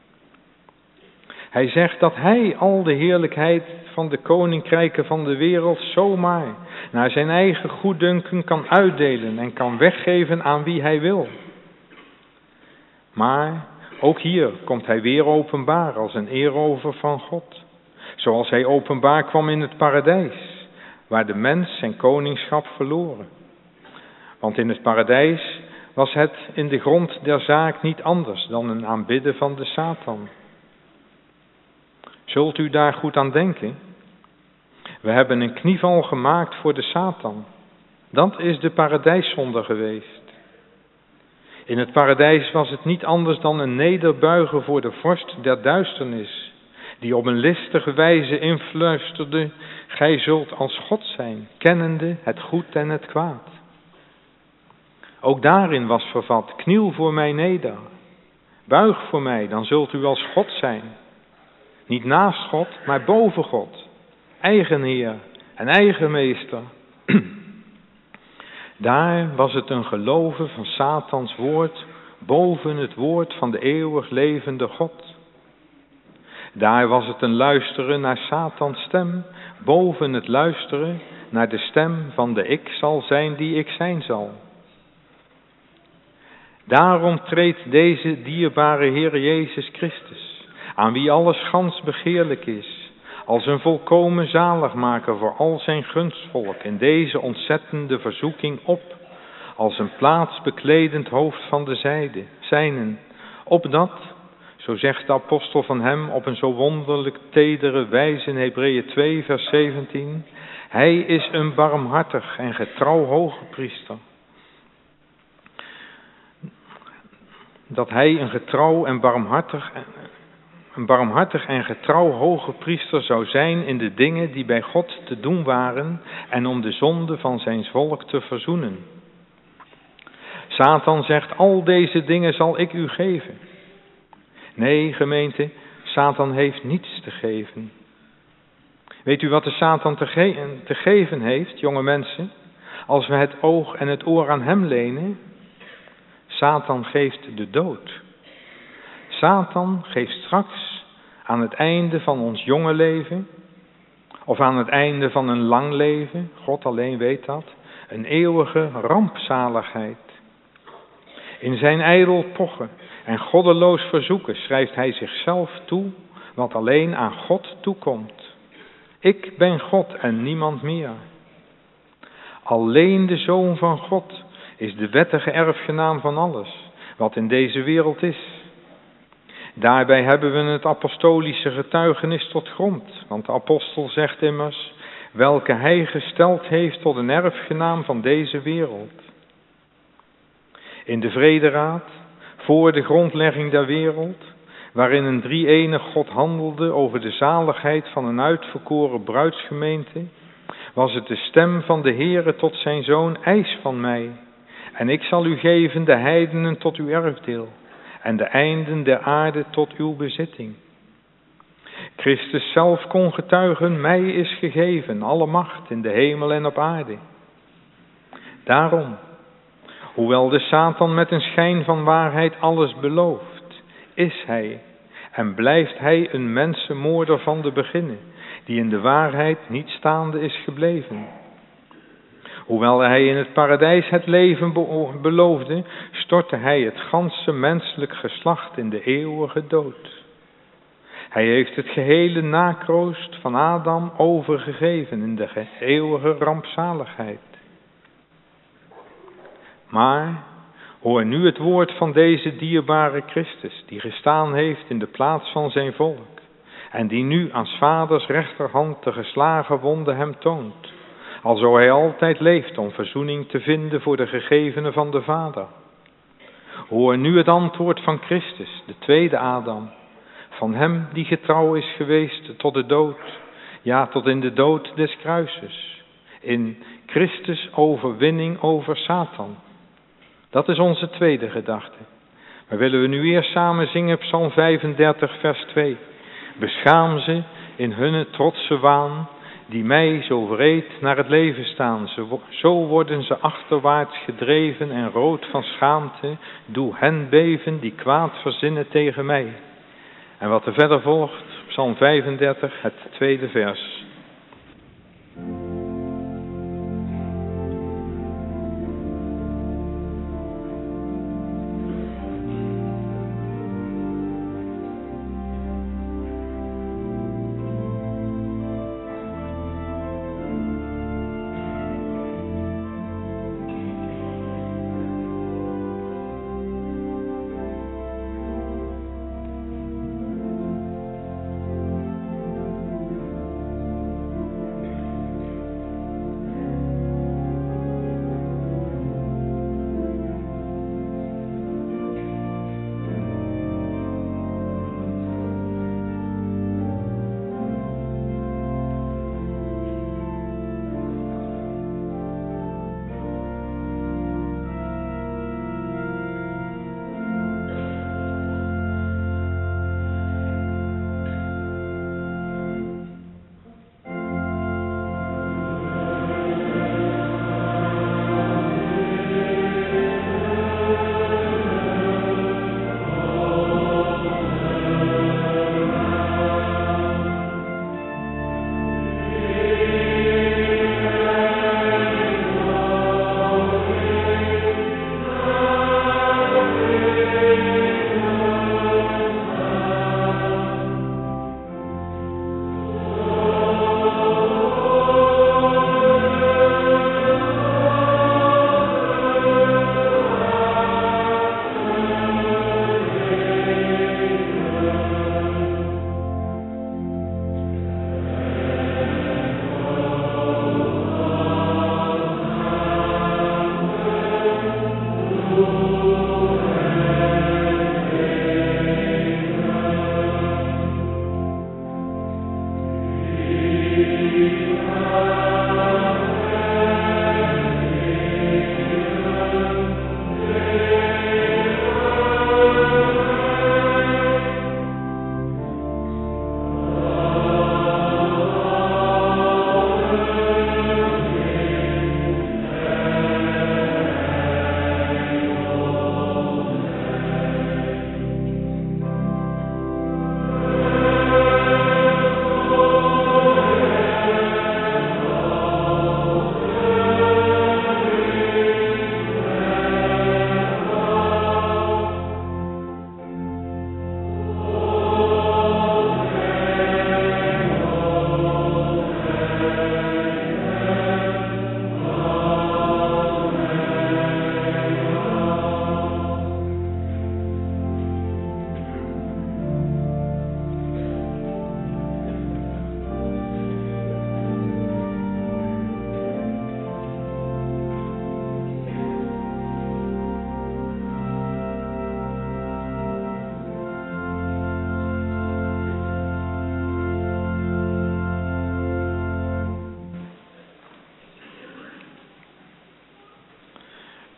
Hij zegt dat hij al de heerlijkheid van de koninkrijken van de wereld zomaar naar zijn eigen goeddunken kan uitdelen en kan weggeven aan wie hij wil. Maar ook hier komt hij weer openbaar als een eerover van God. Zoals hij openbaar kwam in het paradijs, waar de mens zijn koningschap verloren. Want in het paradijs was het in de grond der zaak niet anders dan een aanbidden van de Satan. Zult u daar goed aan denken? We hebben een knieval gemaakt voor de Satan. Dat is de paradijszonde geweest. In het paradijs was het niet anders dan een nederbuigen voor de vorst der duisternis, die op een listige wijze influisterde, gij zult als God zijn, kennende het goed en het kwaad. Ook daarin was vervat, kniel voor mij neder, buig voor mij, dan zult u als God zijn. Niet naast God, maar boven God. Eigen Heer en eigen Meester. Daar was het een geloven van Satans woord boven het woord van de eeuwig levende God. Daar was het een luisteren naar Satans stem boven het luisteren naar de stem van de ik zal zijn die ik zijn zal. Daarom treedt deze dierbare Heer Jezus Christus, aan wie alles gans begeerlijk is, als een volkomen zaligmaker voor al zijn gunstvolk in deze ontzettende verzoeking op, als een plaatsbekledend hoofd van de zijnen, opdat, zo zegt de apostel van hem op een zo wonderlijk tedere wijze in Hebreeën 2 vers 17, hij is een barmhartig en getrouw hoge priester. Dat hij een barmhartig en getrouw hoge priester zou zijn in de dingen die bij God te doen waren en om de zonde van zijn volk te verzoenen. Satan zegt, al deze dingen zal ik u geven. Nee, gemeente, Satan heeft niets te geven. Weet u wat de Satan te geven heeft, jonge mensen? Als we het oog en het oor aan hem lenen. Satan geeft de dood. Satan geeft straks aan het einde van ons jonge leven, of aan het einde van een lang leven, God alleen weet dat, een eeuwige rampzaligheid. In zijn ijdel pochen en goddeloos verzoeken schrijft hij zichzelf toe wat alleen aan God toekomt. Ik ben God en niemand meer. Alleen de Zoon van God is de wettige erfgenaam van alles wat in deze wereld is. Daarbij hebben we het apostolische getuigenis tot grond, want de apostel zegt immers, welke hij gesteld heeft tot een erfgenaam van deze wereld. In de Vrederaad, voor de grondlegging der wereld, waarin een drie-enig God handelde over de zaligheid van een uitverkoren bruidsgemeente, was het de stem van de Heere tot zijn Zoon, eis van mij, en ik zal u geven de heidenen tot uw erfdeel, en de einden der aarde tot uw bezitting. Christus zelf kon getuigen, mij is gegeven alle macht in de hemel en op aarde. Daarom, hoewel de Satan met een schijn van waarheid alles belooft, is hij en blijft hij een mensenmoorder van de beginnen, die in de waarheid niet staande is gebleven. Hoewel hij in het paradijs het leven beloofde, stortte hij het ganse menselijk geslacht in de eeuwige dood. Hij heeft het gehele nakroost van Adam overgegeven in de eeuwige rampzaligheid. Maar hoor nu het woord van deze dierbare Christus, die gestaan heeft in de plaats van zijn volk, en die nu aan 's vaders rechterhand de geslagen wonde hem toont, alzo hij altijd leeft om verzoening te vinden voor de gegevenen van de Vader. Hoor nu het antwoord van Christus, de tweede Adam, van hem die getrouw is geweest tot de dood, ja, tot in de dood des kruises, in Christus overwinning over Satan. Dat is onze tweede gedachte. Maar willen we nu eerst samen zingen Psalm 35 vers 2. Beschaam ze in hunne trotse waan, die mij zo wreed naar het leven staan. Zo worden ze achterwaarts gedreven en rood van schaamte. Doe hen beven die kwaad verzinnen tegen mij. En wat er verder volgt, Psalm 35, het tweede vers.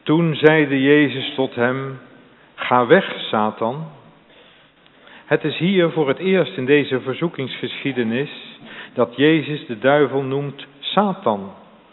Toen zeide Jezus tot hem, ga weg, Satan. Het is hier voor het eerst in deze verzoekingsgeschiedenis dat Jezus de duivel noemt Satan.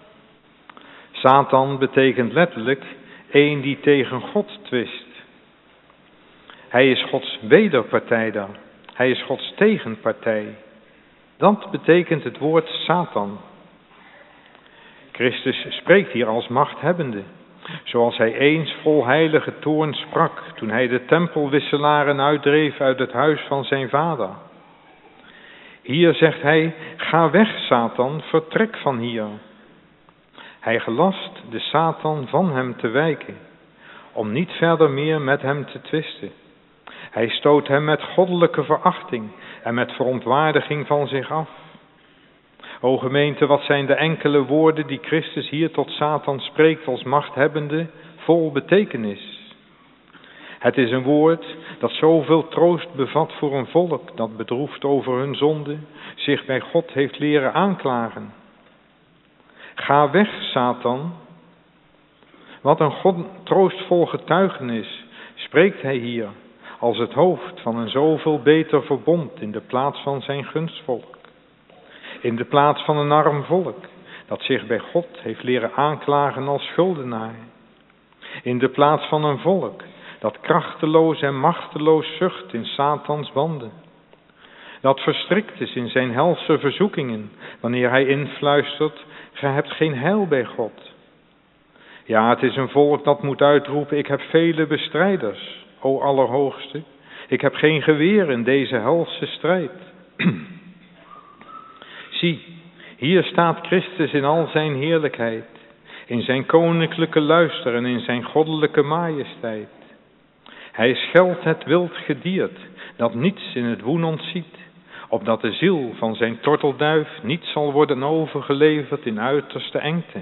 Satan betekent letterlijk een die tegen God twist. Hij is Gods wederpartij dan. Hij is Gods tegenpartij. Dat betekent het woord Satan. Christus spreekt hier als machthebbende, zoals hij eens vol heilige toorn sprak toen hij de tempelwisselaren uitdreef uit het huis van zijn vader. Hier zegt hij, ga weg, Satan, vertrek van hier. Hij gelast de Satan van hem te wijken, om niet verder meer met hem te twisten. Hij stoot hem met goddelijke verachting en met verontwaardiging van zich af. O gemeente, wat zijn de enkele woorden die Christus hier tot Satan spreekt als machthebbende, vol betekenis. Het is een woord dat zoveel troost bevat voor een volk dat bedroefd over hun zonde zich bij God heeft leren aanklagen. Ga weg, Satan. Wat een troostvol getuigenis spreekt hij hier als het hoofd van een zoveel beter verbond in de plaats van zijn gunstvolk. In de plaats van een arm volk dat zich bij God heeft leren aanklagen als schuldenaar. In de plaats van een volk dat krachteloos en machteloos zucht in Satans banden. Dat verstrikt is in zijn helse verzoekingen wanneer hij influistert, gij hebt geen heil bij God. Ja, het is een volk dat moet uitroepen, ik heb vele bestrijders, o Allerhoogste. Ik heb geen geweer in deze helse strijd. Zie, hier staat Christus in al zijn heerlijkheid, in zijn koninklijke luister en in zijn goddelijke majesteit. Hij scheldt het wild gediert, dat niets in het woen ontziet, opdat de ziel van zijn tortelduif niet zal worden overgeleverd in uiterste engte.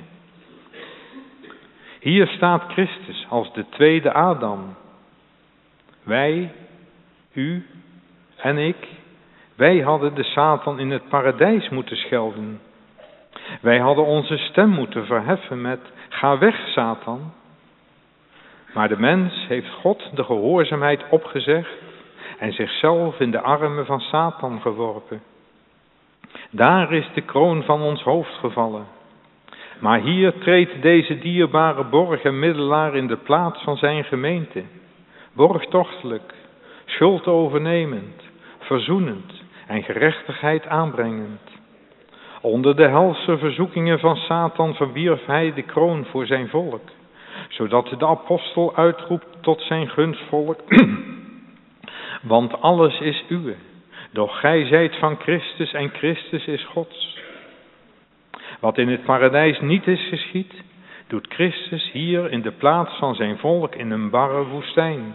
Hier staat Christus als de tweede Adam. Wij, u en ik, wij hadden de Satan in het paradijs moeten schelden. Wij hadden onze stem moeten verheffen met, ga weg, Satan. Maar de mens heeft God de gehoorzaamheid opgezegd en zichzelf in de armen van Satan geworpen. Daar is de kroon van ons hoofd gevallen. Maar hier treedt deze dierbare borg en middelaar in de plaats van zijn gemeente. Borgtochtelijk, schuld overnemend, verzoenend en gerechtigheid aanbrengend. Onder de helse verzoekingen van Satan verwierf hij de kroon voor zijn volk, zodat de apostel uitroept tot zijn gunstvolk, want alles is uwe, doch gij zijt van Christus en Christus is Gods. Wat in het paradijs niet is geschied, doet Christus hier in de plaats van zijn volk in een barre woestijn.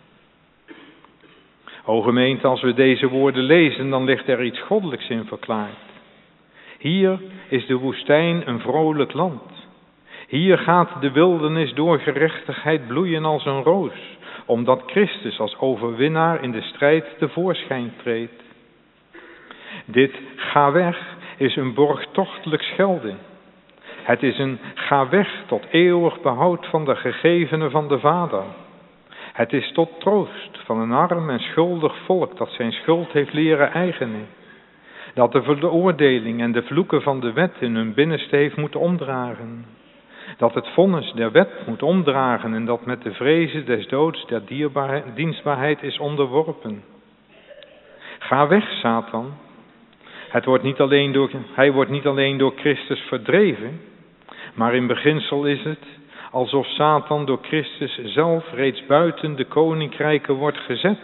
O gemeente, als we deze woorden lezen, dan ligt er iets goddelijks in verklaard. Hier is de woestijn een vrolijk land. Hier gaat de wildernis door gerechtigheid bloeien als een roos, omdat Christus als overwinnaar in de strijd tevoorschijn treedt. Dit ga weg is een borgtochtelijk schelden. Het is een ga weg tot eeuwig behoud van de gegevenen van de Vader. Het is tot troost van een arm en schuldig volk dat zijn schuld heeft leren eigenen. Dat de veroordeling en de vloeken van de wet in hun binnenste heeft moeten omdragen. Dat het vonnis der wet moet omdragen en dat met de vrezen des doods der dienstbaarheid is onderworpen. Ga weg, Satan. Hij wordt niet alleen door Christus verdreven, maar in beginsel is het alsof Satan door Christus zelf reeds buiten de koninkrijken wordt gezet.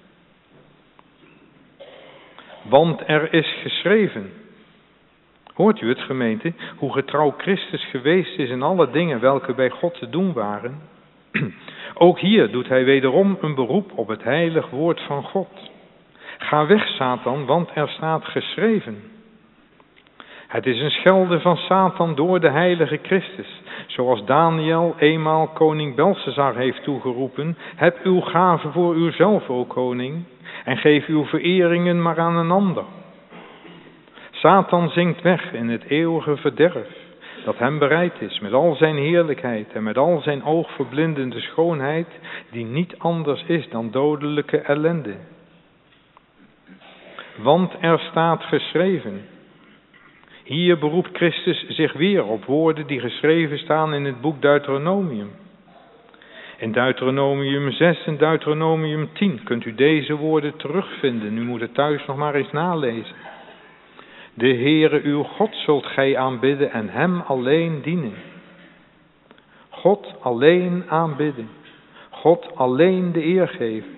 Want er is geschreven. Hoort u het, gemeente, hoe getrouw Christus geweest is in alle dingen welke bij God te doen waren? Ook hier doet hij wederom een beroep op het heilig woord van God. Ga weg, Satan, want er staat geschreven. Het is een schelde van Satan door de heilige Christus, zoals Daniel eenmaal koning Belshazzar heeft toegeroepen. Heb uw gave voor uzelf, o koning, en geef uw vereringen maar aan een ander. Satan zinkt weg in het eeuwige verderf, dat hem bereid is met al zijn heerlijkheid en met al zijn oogverblindende schoonheid, die niet anders is dan dodelijke ellende. Want er staat geschreven. Hier beroept Christus zich weer op woorden die geschreven staan in het boek Deuteronomium. In Deuteronomium 6 en Deuteronomium 10 kunt u deze woorden terugvinden. U moet het thuis nog maar eens nalezen. De Heere uw God zult gij aanbidden en hem alleen dienen. God alleen aanbidden. God alleen de eer geven.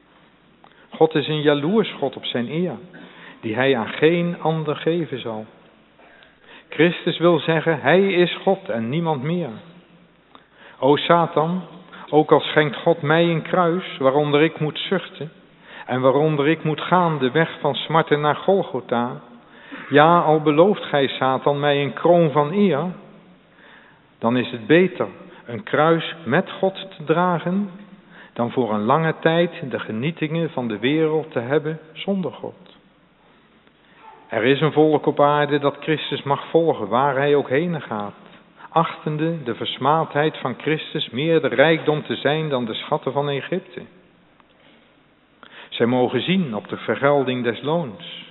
God is een jaloers God op zijn eer, die hij aan geen ander geven zal. Christus wil zeggen, hij is God en niemand meer. O Satan, ook al schenkt God mij een kruis, waaronder ik moet zuchten, en waaronder ik moet gaan de weg van smarten naar Golgotha, ja, al belooft gij, Satan, mij een kroon van eer, dan is het beter een kruis met God te dragen, dan voor een lange tijd de genietingen van de wereld te hebben zonder God. Er is een volk op aarde dat Christus mag volgen, waar hij ook heen gaat, achtende de versmaadheid van Christus meer de rijkdom te zijn dan de schatten van Egypte. Zij mogen zien op de vergelding des loons.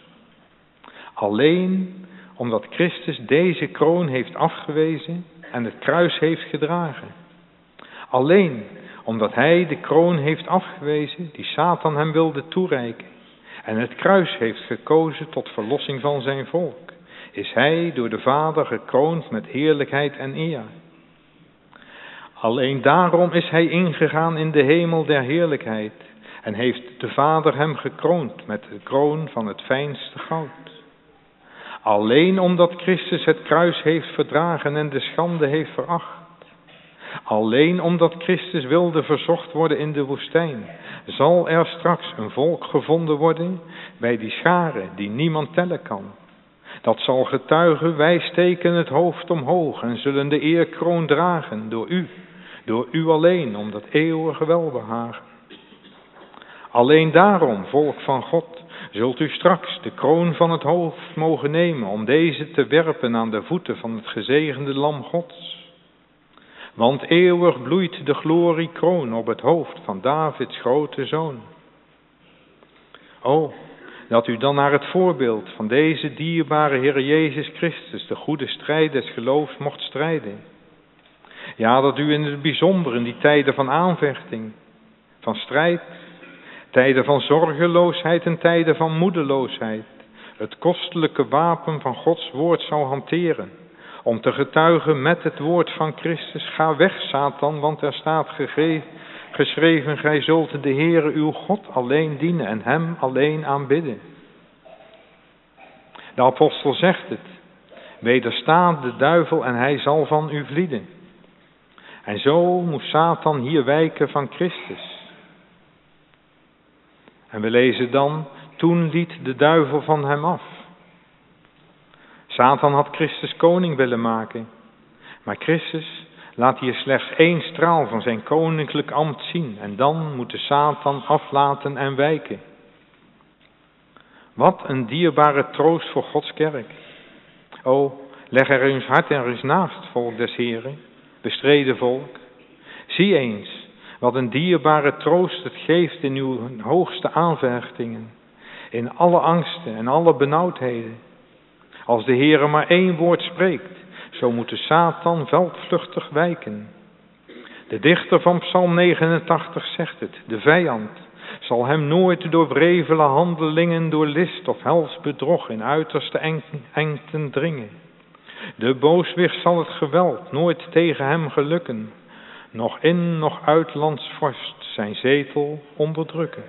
Alleen omdat Christus deze kroon heeft afgewezen en het kruis heeft gedragen. Alleen omdat hij de kroon heeft afgewezen die Satan hem wilde toereiken en het kruis heeft gekozen tot verlossing van zijn volk, is hij door de Vader gekroond met heerlijkheid en eer. Alleen daarom is hij ingegaan in de hemel der heerlijkheid en heeft de Vader hem gekroond met de kroon van het fijnste goud. Alleen omdat Christus het kruis heeft verdragen en de schande heeft veracht. Alleen omdat Christus wilde verzocht worden in de woestijn, zal er straks een volk gevonden worden bij die schare die niemand tellen kan. Dat zal getuigen, wij steken het hoofd omhoog en zullen de eerkroon dragen door u alleen, om dat eeuwige welbehagen. Alleen daarom, volk van God, zult u straks de kroon van het hoofd mogen nemen om deze te werpen aan de voeten van het gezegende Lam Gods. Want eeuwig bloeit de gloriekroon op het hoofd van Davids grote zoon. O, dat u dan naar het voorbeeld van deze dierbare Heer Jezus Christus de goede strijd des geloofs mocht strijden. Ja, dat u in het bijzonder in die tijden van aanvechting, van strijd, tijden van zorgeloosheid en tijden van moedeloosheid, het kostelijke wapen van Gods woord zou hanteren, om te getuigen met het woord van Christus, ga weg Satan, want er staat geschreven, gij zult de Heere uw God alleen dienen en hem alleen aanbidden. De apostel zegt het, wedersta de duivel en hij zal van u vlieden. En zo moest Satan hier wijken van Christus. En we lezen dan, toen liet de duivel van hem af. Satan had Christus koning willen maken, maar Christus laat hier slechts 1 straal van zijn koninklijk ambt zien en dan moet de Satan aflaten en wijken. Wat een dierbare troost voor Gods kerk. O, leg er eens hart en eens naast, volk des Heren, bestreden volk. Zie eens wat een dierbare troost het geeft in uw hoogste aanvechtingen, in alle angsten en alle benauwdheden. Als de Heere maar 1 woord spreekt, zo moet de Satan veldvluchtig wijken. De dichter van Psalm 89 zegt het, de vijand zal hem nooit door wrevele handelingen, door list of hels bedrog in uiterste engten dringen. De booswicht zal het geweld nooit tegen hem gelukken, nog in nog uitlands vorst zijn zetel onderdrukken.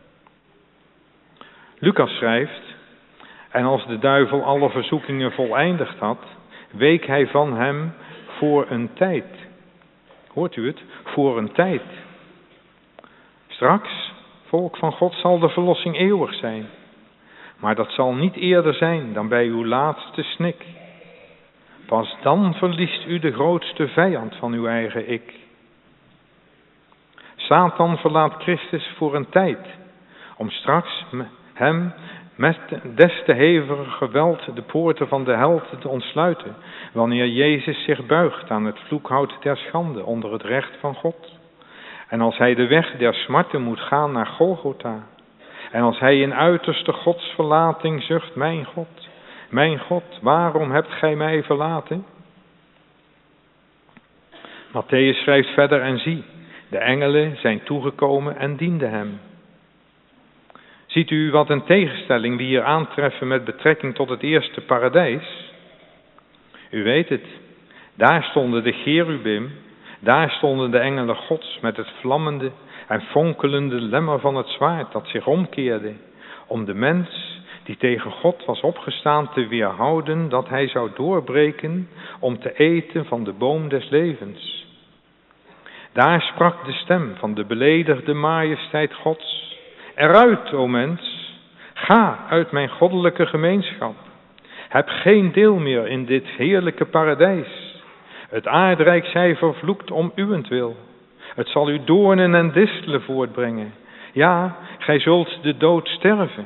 Lucas schrijft, en als de duivel alle verzoekingen voleindigd had, week hij van hem voor een tijd. Hoort u het? Voor een tijd. Straks, volk van God, zal de verlossing eeuwig zijn. Maar dat zal niet eerder zijn dan bij uw laatste snik. Pas dan verliest u de grootste vijand van uw eigen ik. Satan verlaat Christus voor een tijd, om straks hem met des te heviger geweld de poorten van de hel te ontsluiten, wanneer Jezus zich buigt aan het vloekhout der schande onder het recht van God. En als hij de weg der smarten moet gaan naar Golgotha, en als hij in uiterste godsverlating zucht, mijn God, waarom hebt gij mij verlaten? Matthäus schrijft verder, en zie, de engelen zijn toegekomen en dienden hem. Ziet u wat een tegenstelling we hier aantreffen met betrekking tot het eerste paradijs? U weet het, daar stonden de cherubim, daar stonden de engelen Gods met het vlammende en fonkelende lemmer van het zwaard dat zich omkeerde, om de mens die tegen God was opgestaan te weerhouden dat hij zou doorbreken om te eten van de boom des levens. Daar sprak de stem van de beledigde majesteit Gods: eruit, o mens, ga uit mijn goddelijke gemeenschap. Heb geen deel meer in dit heerlijke paradijs. Het aardrijk zij vervloekt om uwentwil. Het zal u doornen en distelen voortbrengen. Ja, gij zult de dood sterven.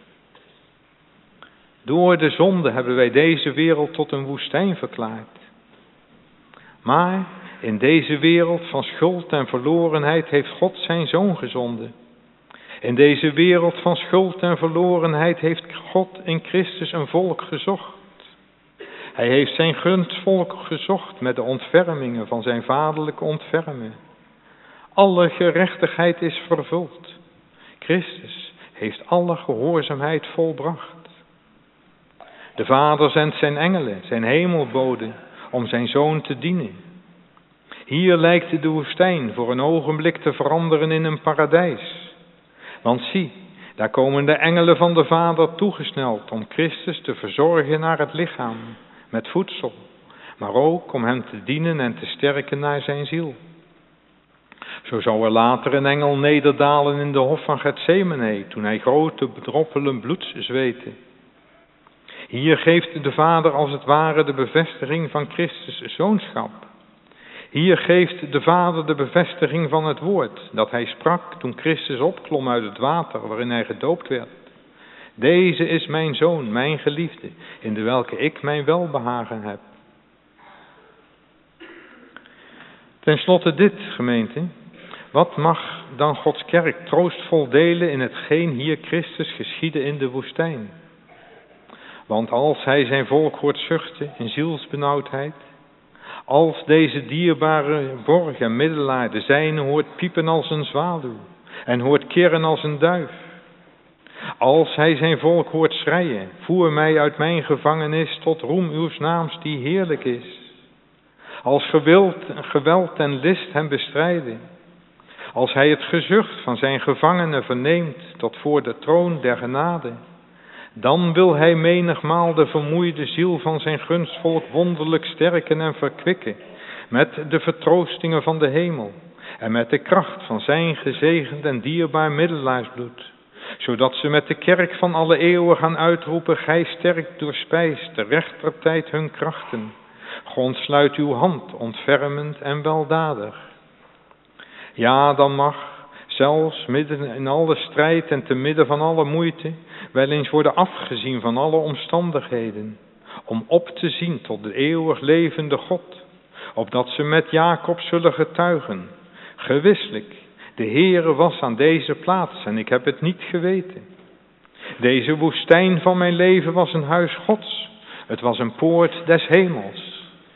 Door de zonde hebben wij deze wereld tot een woestijn verklaard. Maar in deze wereld van schuld en verlorenheid heeft God zijn Zoon gezonden. In deze wereld van schuld en verlorenheid heeft God in Christus een volk gezocht. Hij heeft zijn gunstvolk gezocht met de ontfermingen van zijn vaderlijke ontfermen. Alle gerechtigheid is vervuld. Christus heeft alle gehoorzaamheid volbracht. De Vader zendt zijn engelen, zijn hemelboden, om zijn Zoon te dienen. Hier lijkt de woestijn voor een ogenblik te veranderen in een paradijs. Want zie, daar komen de engelen van de Vader toegesneld om Christus te verzorgen naar het lichaam, met voedsel, maar ook om hem te dienen en te sterken naar zijn ziel. Zo zou er later een engel nederdalen in de hof van Getsemane, toen hij grote droppelen bloeds zweette. Hier geeft de Vader als het ware de bevestiging van Christus' zoonschap. Hier geeft de Vader de bevestiging van het woord dat hij sprak toen Christus opklom uit het water waarin hij gedoopt werd. Deze is mijn Zoon, mijn geliefde, in de welke ik mijn welbehagen heb. Ten slotte dit, gemeente. Wat mag dan Gods kerk troostvol delen in hetgeen hier Christus geschiedde in de woestijn? Want als hij zijn volk hoort zuchten in zielsbenauwdheid, als deze dierbare borg en middelaar de zijne hoort piepen als een zwaluw en hoort kirren als een duif, als hij zijn volk hoort schreien, voer mij uit mijn gevangenis tot roem uws naams die heerlijk is. Als geweld en list hem bestrijden, als hij het gezucht van zijn gevangenen verneemt tot voor de troon der genade, dan wil hij menigmaal de vermoeide ziel van zijn gunstvolk wonderlijk sterken en verkwikken met de vertroostingen van de hemel en met de kracht van zijn gezegend en dierbaar middelaarsbloed, zodat ze met de kerk van alle eeuwen gaan uitroepen: gij sterkt doorspijst de rechtertijd hun krachten. God sluit uw hand ontfermend en weldadig. Ja, dan mag, zelfs midden in alle strijd en te midden van alle moeite, wel eens worden afgezien van alle omstandigheden, om op te zien tot de eeuwig levende God, opdat ze met Jacob zullen getuigen: gewisselijk, de Heere was aan deze plaats en ik heb het niet geweten. Deze woestijn van mijn leven was een huis Gods, het was een poort des hemels.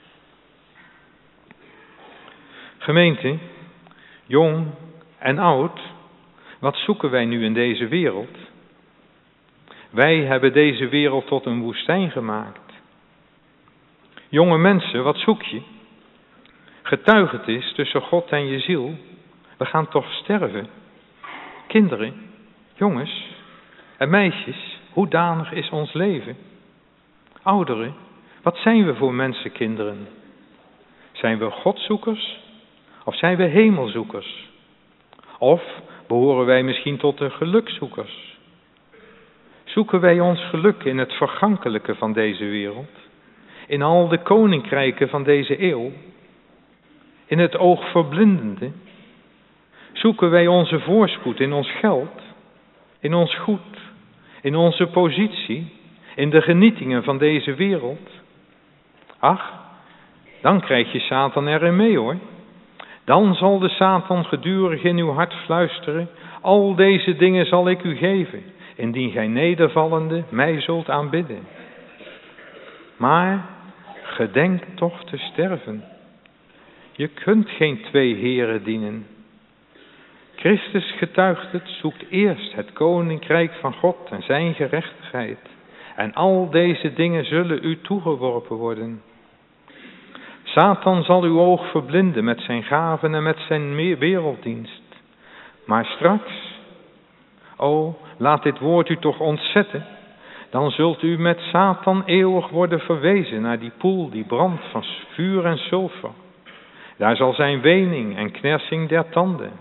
Gemeente, jong en oud, wat zoeken wij nu in deze wereld? Wij hebben deze wereld tot een woestijn gemaakt. Jonge mensen, wat zoek je? Getuig het is tussen God en je ziel. We gaan toch sterven? Kinderen, jongens en meisjes, hoedanig is ons leven? Ouderen, wat zijn we voor mensenkinderen? Zijn we Godzoekers of zijn we hemelzoekers? Of behoren wij misschien tot de gelukzoekers? Zoeken wij ons geluk in het vergankelijke van deze wereld? In al de koninkrijken van deze eeuw? In het oogverblindende? Zoeken wij onze voorspoed in ons geld? In ons goed? in onze positie, in de genietingen van deze wereld? Ach, dan krijg je Satan erin mee hoor. Dan zal de Satan gedurig in uw hart fluisteren: al deze dingen zal ik u geven, indien gij nedervallende mij zult aanbidden. Maar gedenk toch te sterven. Je kunt geen twee heren dienen. Christus getuigt het, zoekt eerst het koninkrijk van God en zijn gerechtigheid. En al deze dingen zullen u toegeworpen worden. Satan zal uw oog verblinden met zijn gaven en met zijn werelddienst. Maar straks, laat dit woord u toch ontzetten, dan zult u met Satan eeuwig worden verwezen naar die poel die brandt van vuur en sulfer. Daar zal zijn wening en knersing der tanden.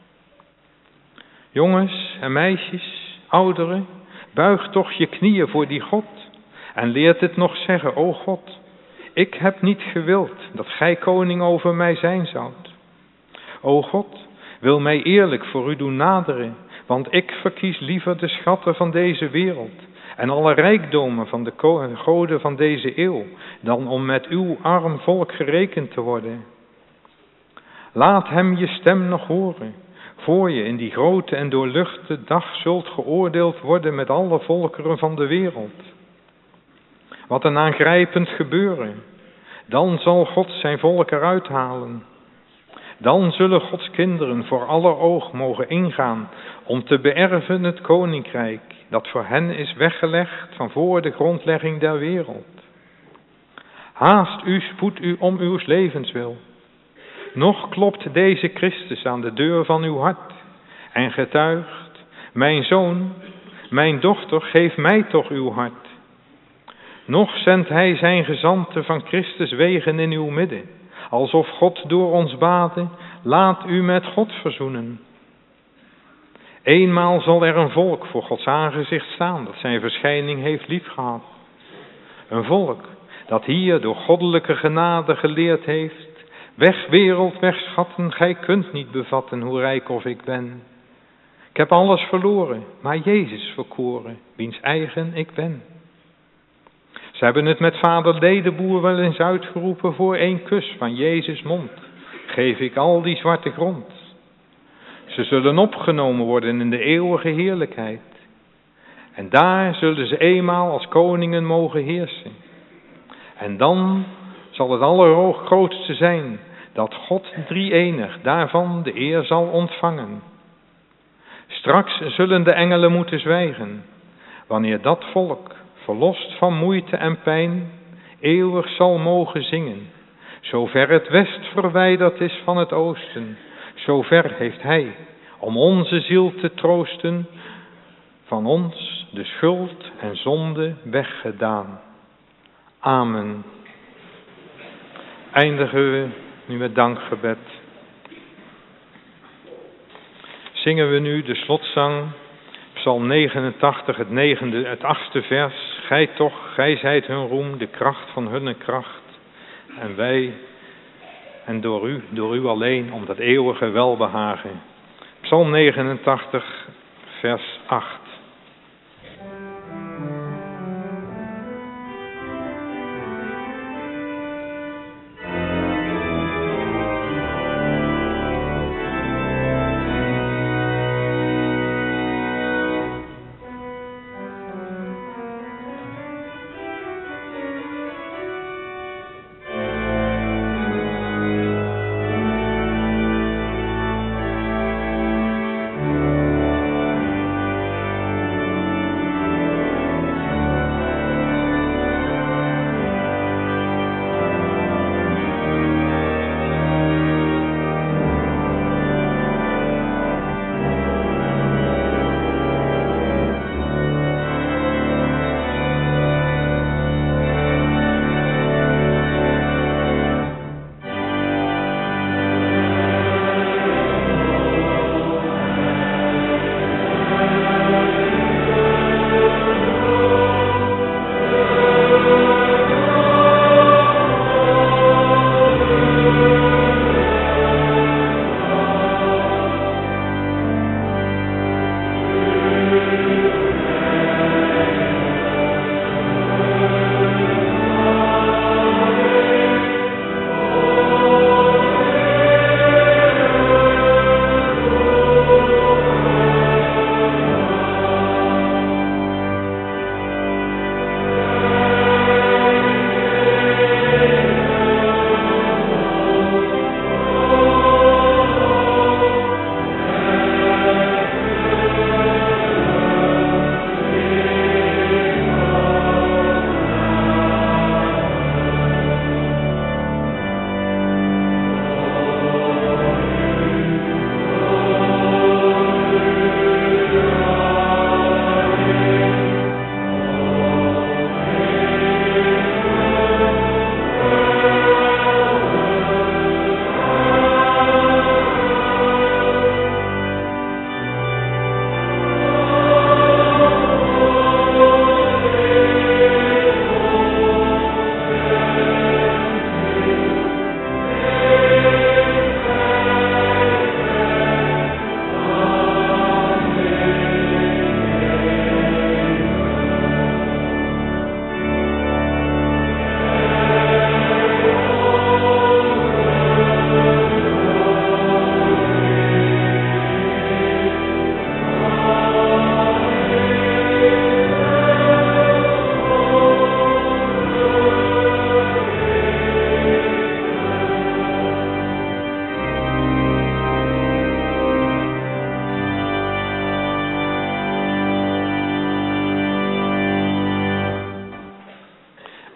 Jongens en meisjes, ouderen, buig toch je knieën voor die God en leert het nog zeggen: o God, ik heb niet gewild dat gij koning over mij zijn zoudt. O God, wil mij eerlijk voor u doen naderen, want ik verkies liever de schatten van deze wereld en alle rijkdomen van de goden van deze eeuw, dan om met uw arm volk gerekend te worden. Laat hem je stem nog horen, voor je in die grote en doorluchte dag zult geoordeeld worden met alle volkeren van de wereld. Wat een aangrijpend gebeuren. Dan zal God zijn volk eruit halen. Dan zullen Gods kinderen voor aller oog mogen ingaan om te beërven het koninkrijk dat voor hen is weggelegd van voor de grondlegging der wereld. Haast u, spoed u om uw levenswil. Nog klopt deze Christus aan de deur van uw hart en getuigt: mijn zoon, mijn dochter, geef mij toch uw hart. Nog zendt hij zijn gezanten van Christus wegen in uw midden, alsof God door ons bade: laat u met God verzoenen. Eenmaal zal er een volk voor Gods aangezicht staan dat zijn verschijning heeft liefgehad. Een volk dat hier door goddelijke genade geleerd heeft: weg wereld, weg schatten, gij kunt niet bevatten hoe rijk of ik ben. Ik heb alles verloren, maar Jezus verkoren, wiens eigen ik ben. Ze hebben het met vader Ledeboer wel eens uitgeroepen: voor 1 kus van Jezus' mond geef ik al die zwarte grond. Ze zullen opgenomen worden in de eeuwige heerlijkheid. En daar zullen ze eenmaal als koningen mogen heersen. En dan zal het allergrootste zijn dat God drie-enig daarvan de eer zal ontvangen. Straks zullen de engelen moeten zwijgen, wanneer dat volk, verlost van moeite en pijn, eeuwig zal mogen zingen. Zover het west verwijderd is van het oosten, zover heeft hij, om onze ziel te troosten, van ons de schuld en zonde weggedaan. Amen. Eindigen we nu met dankgebed. Zingen we nu de slotzang, Psalm 89, het 8e vers. Gij toch, gij zijt hun roem, de kracht van hunne kracht. En wij, en door u alleen, om dat eeuwige welbehagen. Psalm 89, vers 8.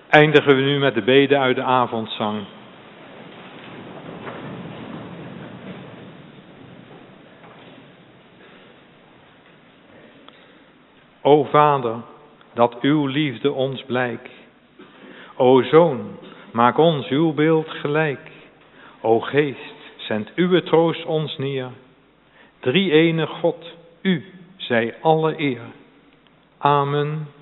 eindigen we nu met de bede uit de avondzang. O Vader, dat uw liefde ons blijk. O Zoon, maak ons uw beeld gelijk. O Geest, zend uw troost ons neer. Drie-ene God, u zij alle eer. Amen.